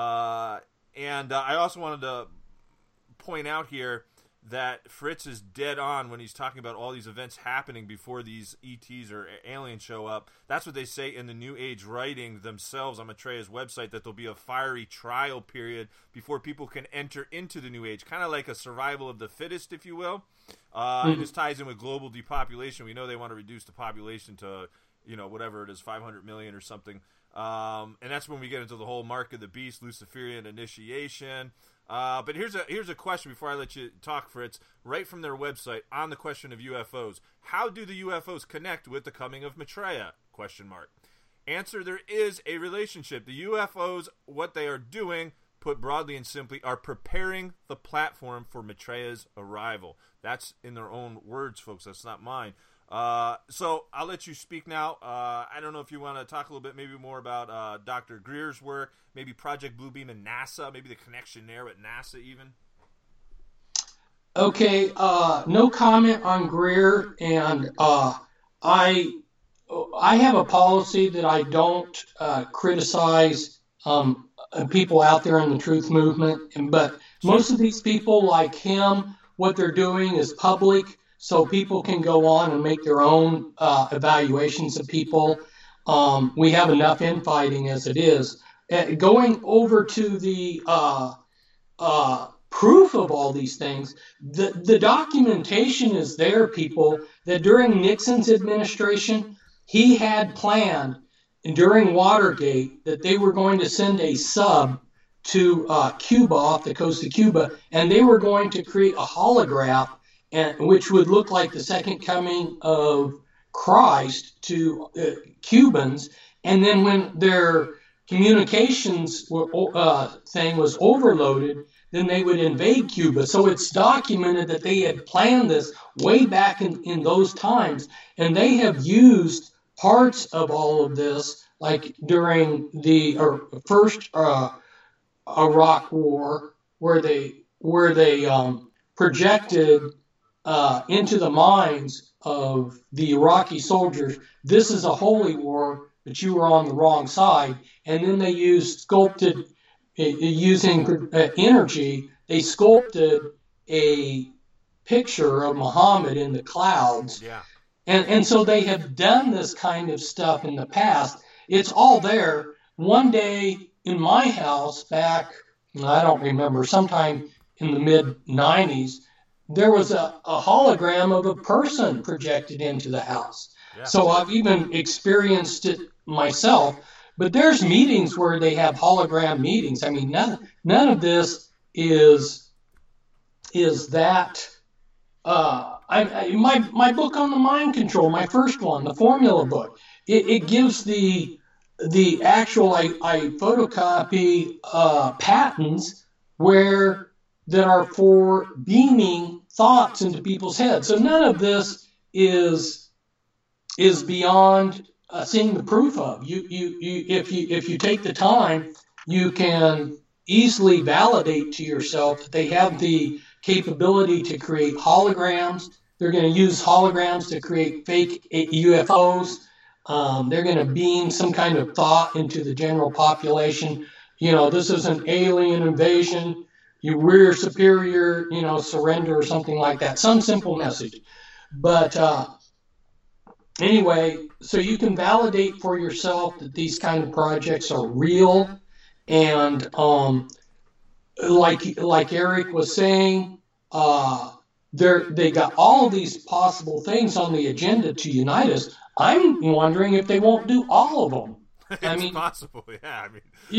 And I also wanted to point out here that Fritz is dead on when he's talking about all these events happening before these ETs or aliens show up. That's what they say in the New Age writing themselves on Maitreya's website, that there'll be a fiery trial period before people can enter into the New Age, kind of like a survival of the fittest, if you will. And this ties in with global depopulation. We know they want to reduce the population to, whatever it is, 500 million or something. And that's when we get into the whole mark of the beast, Luciferian initiation. But here's a question before I let you talk, Fritz. Right from their website on the question of UFOs. How do the UFOs connect with the coming of Maitreya? ? Answer, there is a relationship. The UFOs, what they are doing, put broadly and simply, are preparing the platform for Maitreya's arrival. That's in their own words, folks. That's not mine. So I'll let you speak now. I don't know if you want to talk a little bit maybe more about Dr. Greer's work, maybe Project Bluebeam and NASA, maybe the connection there with NASA even. Okay, no comment on Greer, and I have a policy that I don't criticize people out there in the truth movement, but most of these people like him, what they're doing is public, so people can go on and make their own evaluations of people. We have enough infighting as it is. Going over to the proof of all these things, the documentation is there, people, that during Nixon's administration, he had planned during Watergate that they were going to send a sub to Cuba, off the coast of Cuba, and they were going to create a holograph, which would look like the second coming of Christ to Cubans. And then when their communications thing was overloaded, then they would invade Cuba. So it's documented that they had planned this way back in those times, and they have used parts of all of this, like during the first Iraq War, where they projected into the minds of the Iraqi soldiers, this is a holy war, but you were on the wrong side. And then they used using energy, they sculpted a picture of Muhammad in the clouds. Yeah. And so they have done this kind of stuff in the past. It's all there. One day in my house back, I don't remember, sometime in the mid-90s, there was a hologram of a person projected into the house. Yeah. So I've even experienced it myself. But there's meetings where they have hologram meetings. I mean, none of this is that. My book on the mind control, my first one, the formula book, it gives the actual. I photocopy patents that are for beaming thoughts into people's heads. So none of this is beyond seeing the proof of. If you take the time, you can easily validate to yourself that they have the capability to create holograms. They're going to use holograms to create fake UFOs. They're going to beam some kind of thought into the general population. This is an alien invasion. We're superior, surrender or something like that. Some simple message. But anyway, so you can validate for yourself that these kind of projects are real. And like Eric was saying, they got all of these possible things on the agenda to unite us. I'm wondering if they won't do all of them. It's possible, yeah.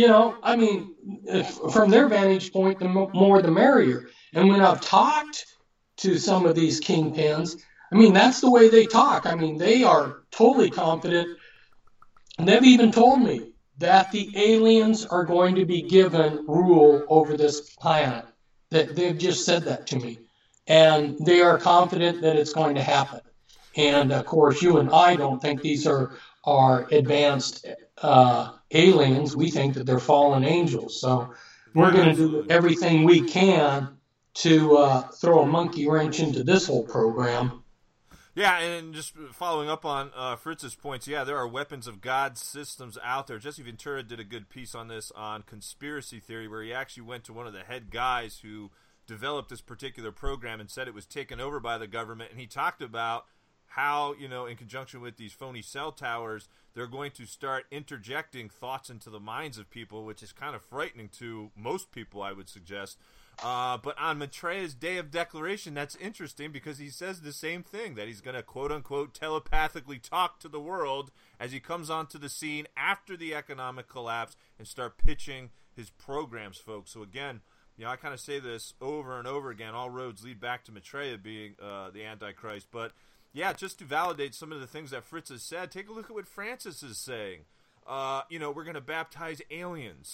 From their vantage point, the more the merrier. And when I've talked to some of these kingpins, that's the way they talk. They are totally confident. And they've even told me that the aliens are going to be given rule over this planet. That they've just said that to me. And they are confident that it's going to happen. And of course, you and I don't think these are advanced aliens. We think that they're fallen angels. So we're going to do everything we can to throw a monkey wrench into this whole program. Yeah, and just following up on Fritz's points, there are weapons of God systems out there. Jesse Ventura did a good piece on this on conspiracy theory, where he actually went to one of the head guys who developed this particular program and said it was taken over by the government, and he talked about how, in conjunction with these phony cell towers, they're going to start interjecting thoughts into the minds of people, which is kind of frightening to most people, I would suggest. But on Maitreya's Day of Declaration, that's interesting because he says the same thing, that he's going to, quote-unquote, telepathically talk to the world as he comes onto the scene after the economic collapse and start pitching his programs, folks. So again, I kind of say this over and over again, all roads lead back to Maitreya being the Antichrist. But, just to validate some of the things that Fritz has said, take a look at what Francis is saying. We're going to baptize aliens.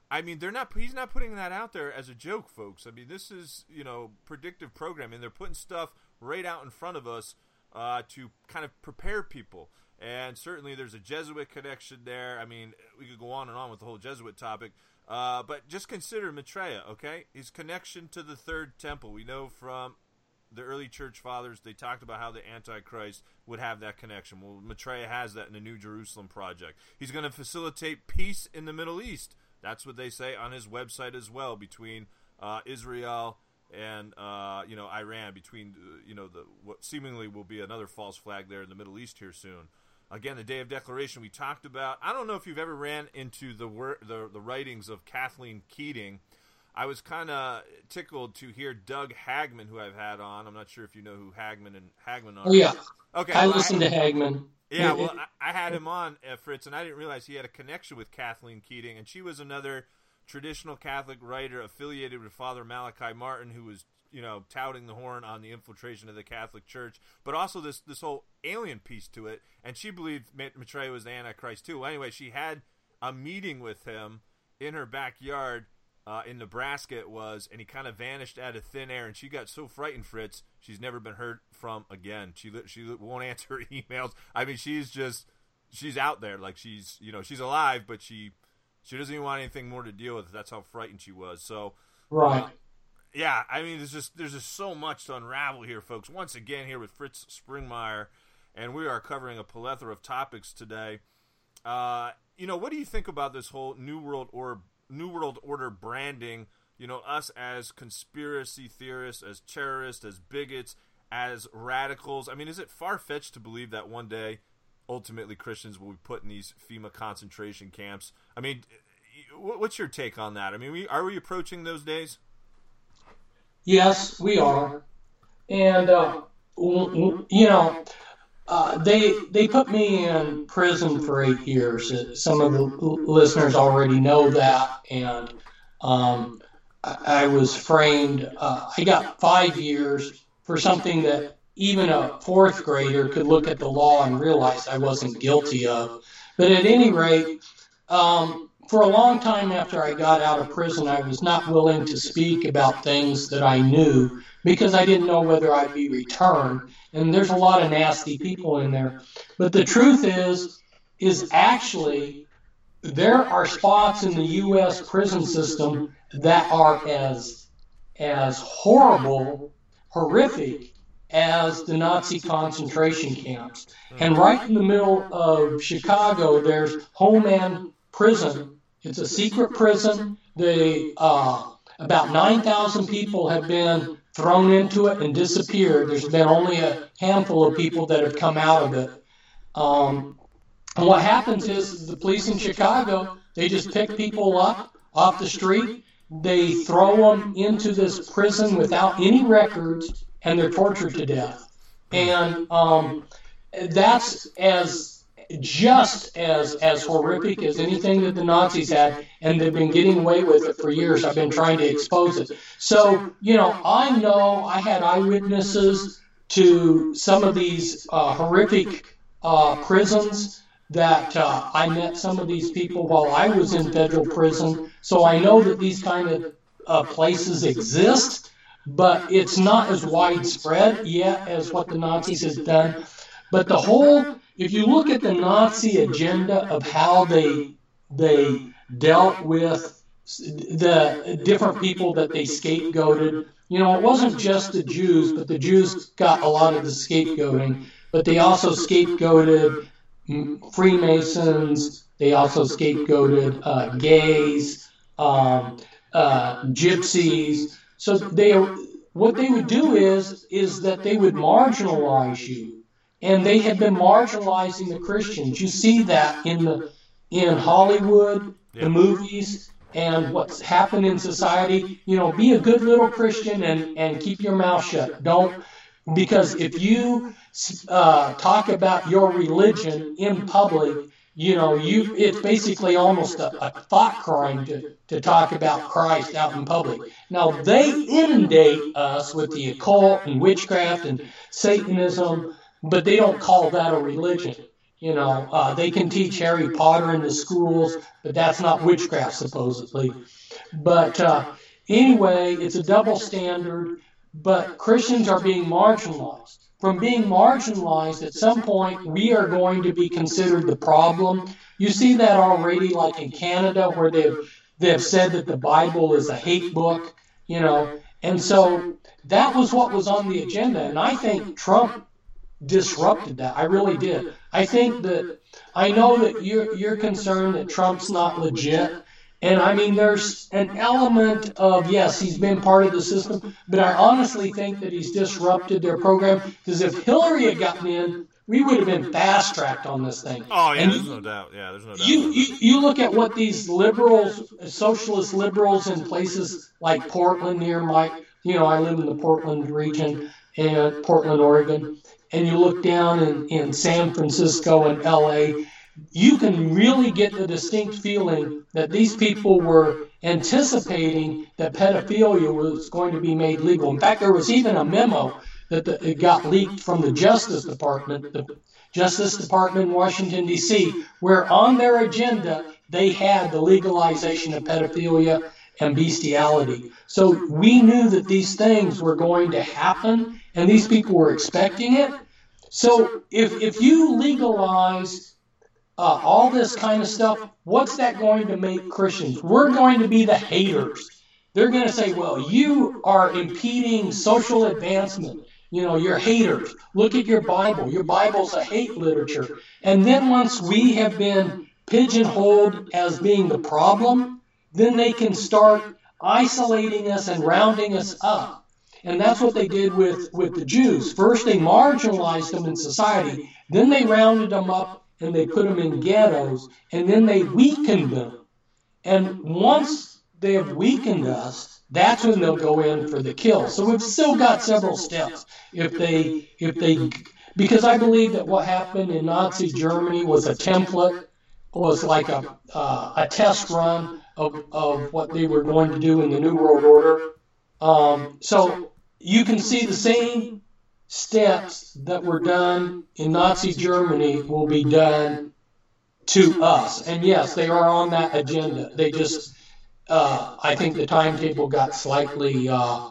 I mean, he's not putting that out there as a joke, folks. I mean, this is, predictive programming. They're putting stuff right out in front of us to kind of prepare people. And certainly there's a Jesuit connection there. I mean, we could go on and on with the whole Jesuit topic. But just consider Maitreya, okay? His connection to the Third Temple. We know from the early church fathers, they talked about how the Antichrist would have that connection. Well, Maitreya has that in the New Jerusalem Project. He's going to facilitate peace in the Middle East. That's what they say on his website as well, between Israel and Iran, between what seemingly will be another false flag there in the Middle East here soon. Again, the Day of Declaration we talked about. I don't know if you've ever ran into the writings of Kathleen Keating. I was kind of tickled to hear Doug Hagman, who I've had on. I'm not sure if you know who Hagman are. Oh, yeah. Okay. I listened to Hagman. Yeah, well, I had him on, Fritz, and I didn't realize he had a connection with Kathleen Keating, and she was another traditional Catholic writer affiliated with Father Malachi Martin, who was, touting the horn on the infiltration of the Catholic Church, but also this whole alien piece to it, and she believed Maitreya was the Antichrist too. Well, anyway, she had a meeting with him in her backyard in Nebraska, it was, and he kind of vanished out of thin air, and she got so frightened, Fritz, she's never been heard from again. She won't answer her emails. I mean, she's out there, like she's alive, but she doesn't even want anything more to deal with. That's how frightened she was. So, right. Yeah, I mean, there's just so much to unravel here, folks. Once again, here with Fritz Springmeier, and we are covering a plethora of topics today. What do you think about this whole New World Order branding? Us as conspiracy theorists, as terrorists, as bigots, as radicals. I mean, is it far-fetched to believe that one day, ultimately, Christians will be put in these FEMA concentration camps? I mean, what's your take on that? I mean, are we approaching those days? Yes, we are. And, they put me in prison for 8 years. Some of the listeners already know that. And I was framed. I got 5 years for something that even a fourth grader could look at the law and realize I wasn't guilty of. But at any rate, for a long time after I got out of prison, I was not willing to speak about things that I knew because I didn't know whether I'd be returned. And there's a lot of nasty people in there. But the truth is actually there are spots in the U.S. prison system that are as horrific as the Nazi concentration camps. And right in the middle of Chicago, there's Homeland Prison. It's a secret prison. About 9,000 people have been thrown into it and disappeared. There's been only a handful of people that have come out of it. And what happens is the police in Chicago, they just pick people up off the street. They throw them into this prison without any records, and they're tortured to death. And that's just as horrific as anything that the Nazis had, and they've been getting away with it for years. I've been trying to expose it. So, I know I had eyewitnesses to some of these horrific prisons that I met some of these people while I was in federal prison. So I know that these kind of places exist, but it's not as widespread yet as what the Nazis have done. But if you look at the Nazi agenda of how they dealt with the different people that they scapegoated, it wasn't just the Jews, but the Jews got a lot of the scapegoating, but they also scapegoated Freemasons, they also scapegoated gays, gypsies. So what they would do is that they would marginalize you. And they have been marginalizing the Christians. You see that in Hollywood, the movies, and what's happened in society. Be a good little Christian and keep your mouth shut. Because if you talk about your religion in public, it's basically almost a thought crime to talk about Christ out in public. Now, they inundate us with the occult and witchcraft and Satanism, but they don't call that a religion. They can teach Harry Potter in the schools, but that's not witchcraft, supposedly. But anyway, it's a double standard, but Christians are being marginalized. From being marginalized, at some point, we are going to be considered the problem. You see that already, like in Canada, where they've said that the Bible is a hate book, And so that was what was on the agenda. And I think Trump disrupted that. I really did. I know that you're concerned that Trump's not legit. And I mean, there's an element of, yes, he's been part of the system, but I honestly think that he's disrupted their program, because if Hillary had gotten in, we would have been fast-tracked on this thing. Oh, yeah, there's no doubt. Yeah, there's no doubt. You look at what these liberals, socialist liberals in places like Portland near I live in the Portland region, and Portland, Oregon, and you look down in San Francisco and LA, you can really get the distinct feeling that these people were anticipating that pedophilia was going to be made legal. In fact, there was even a memo that it got leaked from the Justice Department in Washington, D.C., where on their agenda they had the legalization of pedophilia and bestiality. So we knew that these things were going to happen, and these people were expecting it. So if you legalize all this kind of stuff, what's that going to make Christians? We're going to be the haters. They're going to say, well, you are impeding social advancement. You're haters. Look at your Bible. Your Bible's a hate literature. And then once we have been pigeonholed as being the problem, then they can start isolating us and rounding us up. And that's what they did with the Jews. First, they marginalized them in society. Then they rounded them up and they put them in ghettos. And then they weakened them. And once they have weakened us, that's when they'll go in for the kill. So we've still got several steps. Because I believe that what happened in Nazi Germany was a template, was like a test run of what they were going to do in the New World Order. So you can see the same steps that were done in Nazi Germany will be done to us. And yes, they are on that agenda. They just, I think the timetable got slightly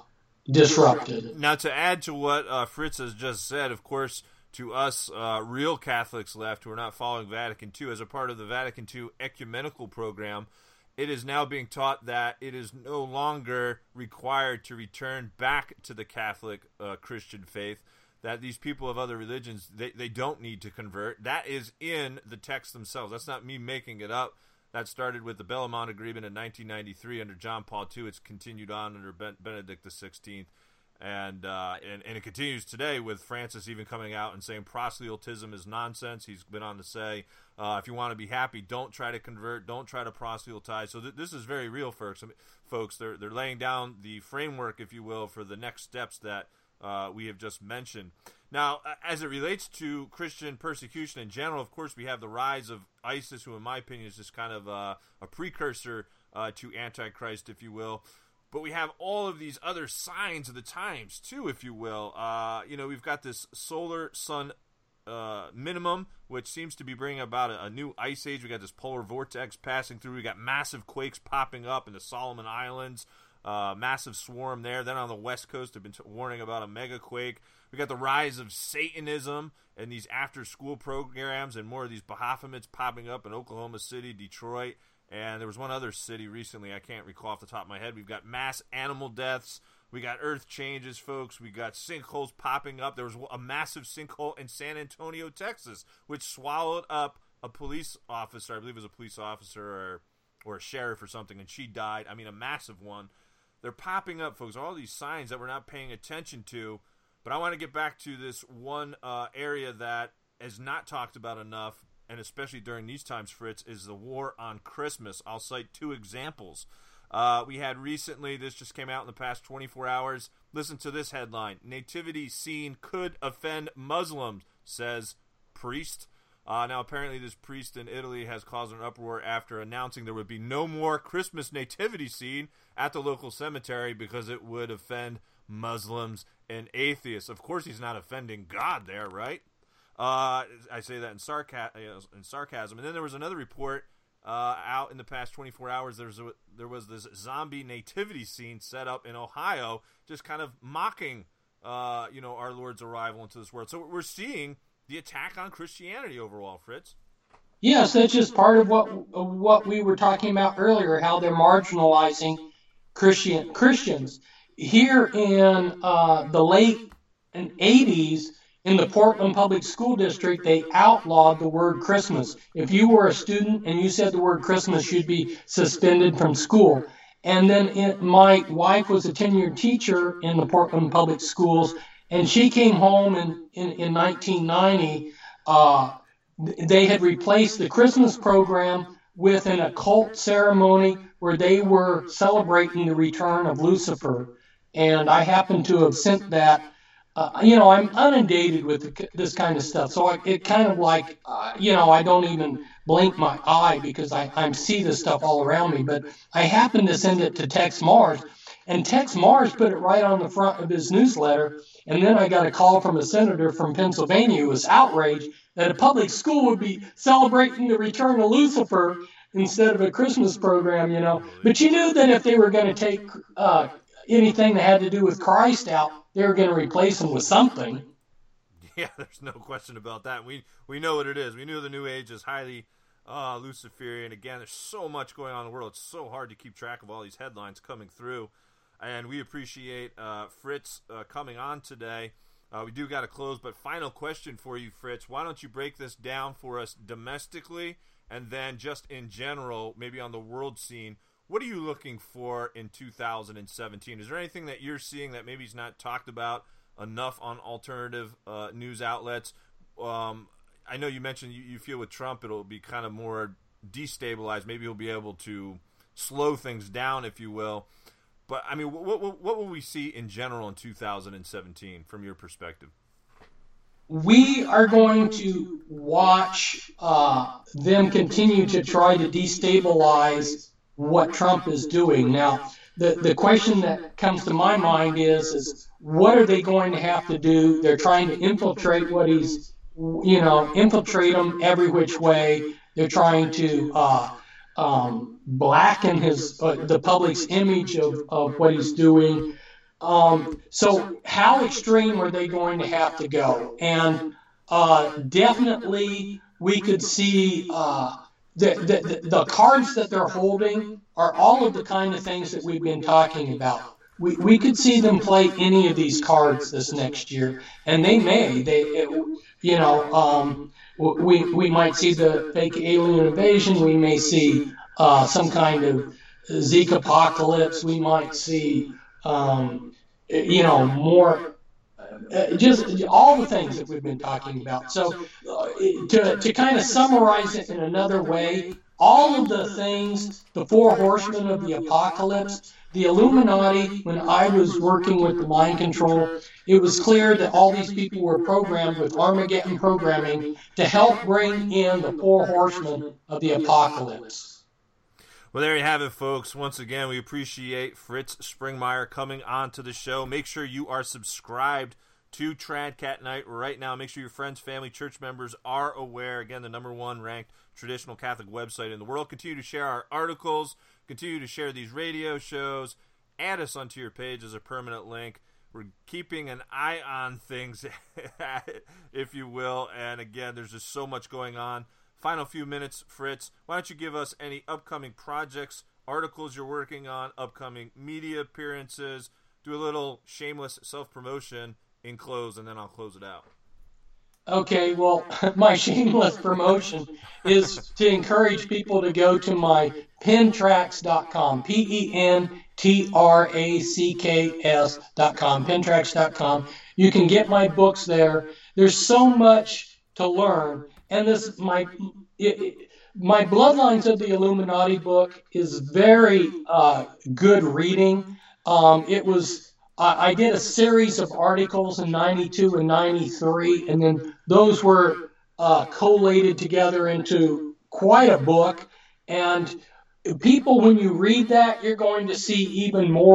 disrupted. Now, to add to what Fritz has just said, of course, to us real Catholics left who are not following Vatican II, as a part of the Vatican II ecumenical program, it is now being taught that it is no longer required to return back to the Catholic Christian faith, that these people of other religions, they don't need to convert. That is in the text themselves. That's not me making it up. That started with the Bellamont Agreement in 1993 under John Paul II. It's continued on under Benedict XVI. And it continues today with Francis even coming out and saying proselytism is nonsense. He's been on to say, if you want to be happy, don't try to convert, don't try to proselytize. So this is very real, folks. They're laying down the framework, if you will, for the next steps that we have just mentioned. Now, as it relates to Christian persecution in general, of course, we have the rise of ISIS, who in my opinion is just kind of a precursor to Antichrist, if you will. But we have all of these other signs of the times, too, if you will. We've got this solar sun minimum, which seems to be bringing about a new ice age. We got this polar vortex passing through. We got massive quakes popping up in the Solomon Islands. Massive swarm there. Then on the West Coast, they've been warning about a mega quake. We got the rise of Satanism and these after-school programs and more of these Bahaphomets popping up in Oklahoma City, Detroit. And there was one other city recently, I can't recall off the top of my head. We've got mass animal deaths. We got earth changes, folks. We got sinkholes popping up. There was a massive sinkhole in San Antonio, Texas, which swallowed up a police officer. I believe it was a police officer or a sheriff or something, and she died. I mean, a massive one. They're popping up, folks. All these signs that we're not paying attention to. But I want to get back to this one area that is not talked about enough, and especially during these times, Fritz, is the war on Christmas. I'll cite two examples. We had recently, this just came out in the past 24 hours. Listen to this headline. Nativity scene could offend Muslims, says priest. Now, apparently this priest in Italy has caused an uproar after announcing there would be no more Christmas nativity scene at the local cemetery because it would offend Muslims and atheists. Of course he's not offending God there, right? I say that in sarcasm. And then there was another report out in the past 24 hours. There was this zombie nativity scene set up in Ohio, just kind of mocking, our Lord's arrival into this world. So we're seeing the attack on Christianity overall, Fritz. Yes, that's just part of what we were talking about earlier, how they're marginalizing Christians. Here in the late 80s, in the Portland Public School District, they outlawed the word Christmas. If you were a student and you said the word Christmas, you'd be suspended from school. And then my wife was a tenured teacher in the Portland Public Schools, and she came home in 1990. They had replaced the Christmas program with an occult ceremony where they were celebrating the return of Lucifer. And I happen to have sent that. I'm inundated with this kind of stuff. So it kind of like, I don't even blink my eye because I see this stuff all around me. But I happened to send it to Tex Mars. And Tex Mars put it right on the front of his newsletter. And then I got a call from a senator from Pennsylvania who was outraged that a public school would be celebrating the return of Lucifer instead of a Christmas program, But you knew that if they were going to take anything that had to do with Christ out, they were going to replace him with something. Yeah, there's no question about that. We know what it is. We knew the New Age is highly Luciferian. Again, there's so much going on in the world. It's so hard to keep track of all these headlines coming through. And we appreciate Fritz coming on today. We do got to close, but final question for you, Fritz. Why don't you break this down for us domestically and then just in general, maybe on the world scene? What are you looking for in 2017? Is there anything that you're seeing that maybe is not talked about enough on alternative news outlets? I know you mentioned you feel with Trump it'll be kind of more destabilized. Maybe he'll be able to slow things down, if you will. But, I mean, what will we see in general in 2017 from your perspective? We are going to watch them continue to try to destabilize what Trump is doing. Now, the question that comes to my mind is what are they going to have to do? They're trying to infiltrate what he's, infiltrate him every which way. They're trying to blacken the public's image of what he's doing. So how extreme are they going to have to go? And definitely we could see the cards that they're holding are all of the kind of things that we've been talking about. We could see them play any of these cards this next year, and they may. We might see the fake alien invasion. We may see some kind of Zeke apocalypse. We might see, more, just all the things that we've been talking about. So to kind of summarize it in another way, all of the things, the four horsemen of the apocalypse, the Illuminati, when I was working with the mind control, it was clear that all these people were programmed with Armageddon programming to help bring in the four horsemen of the apocalypse. Well, there you have it, folks. Once again, we appreciate Fritz Springmeier coming on to the show. Make sure you are subscribed to Tradcat Night right now. Make sure your friends, family, church members are aware. Again, the #1 ranked traditional Catholic website in the world. Continue to share our articles. Continue to share these radio shows. Add us onto your page as a permanent link. We're keeping an eye on things, if you will. And again, there's just so much going on. Final few minutes, Fritz. Why don't you give us any upcoming projects, articles you're working on, upcoming media appearances. Do a little shameless self-promotion in close, and then I'll close it out. Okay, well, my shameless promotion is to encourage people to go to my pentracks.com, pentracks.com, pentracks.com. You can get my books there. There's so much to learn. And this my Bloodlines of the Illuminati book is very good reading. I did a series of articles in 92 and 93, and then those were collated together into quite a book. And people, when you read that, you're going to see even more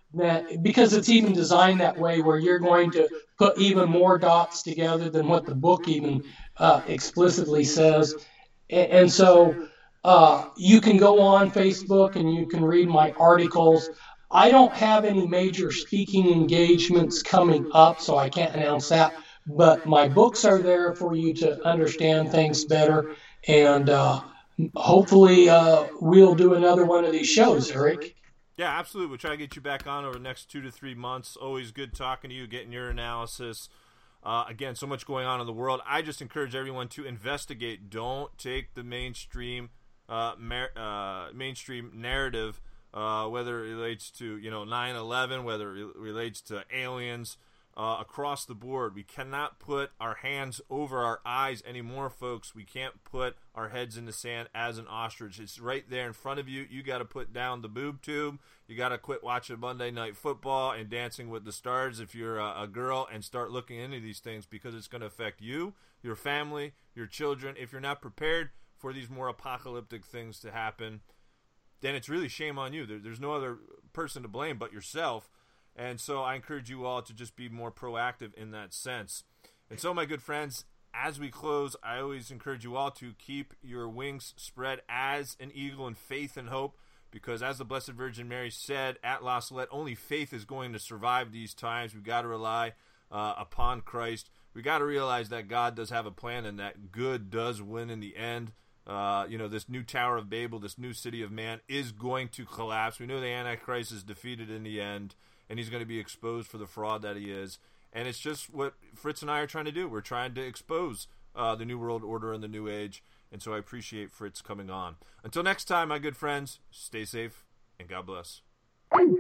that, because it's even designed that way where you're going to put even more dots together than what the book even explicitly says. And so you can go on Facebook and you can read my articles. I don't have any major speaking engagements coming up, so I can't announce that. But my books are there for you to understand things better. And hopefully, we'll do another one of these shows, Eric. Yeah, absolutely. We'll try to get you back on over the next 2 to 3 months. Always good talking to you, getting your analysis. Again, so much going on in the world. I just encourage everyone to investigate. Don't take the mainstream mainstream narrative, whether it relates to 9/11, whether it relates to aliens, across the board. We cannot put our hands over our eyes anymore, folks. We can't put our heads in the sand as an ostrich. It's right there in front of you. You got to put down the boob tube. You got to quit watching Monday Night Football and Dancing with the Stars if you're a girl, and start looking into these things, because it's going to affect you, your family, your children. If you're not prepared for these more apocalyptic things to happen, then it's really shame on you. There's no other person to blame but yourself. And so I encourage you all to just be more proactive in that sense. And so, my good friends, as we close, I always encourage you all to keep your wings spread as an eagle in faith and hope, because as the Blessed Virgin Mary said at La Salette, only faith is going to survive these times. We've got to rely upon Christ. We've got to realize that God does have a plan and that good does win in the end. This new Tower of Babel, this new city of man is going to collapse. We know the Antichrist is defeated in the end, and he's going to be exposed for the fraud that he is. And it's just what Fritz and I are trying to do. We're trying to expose the New World Order and the New Age. And so I appreciate Fritz coming on. Until next time, my good friends, stay safe and God bless.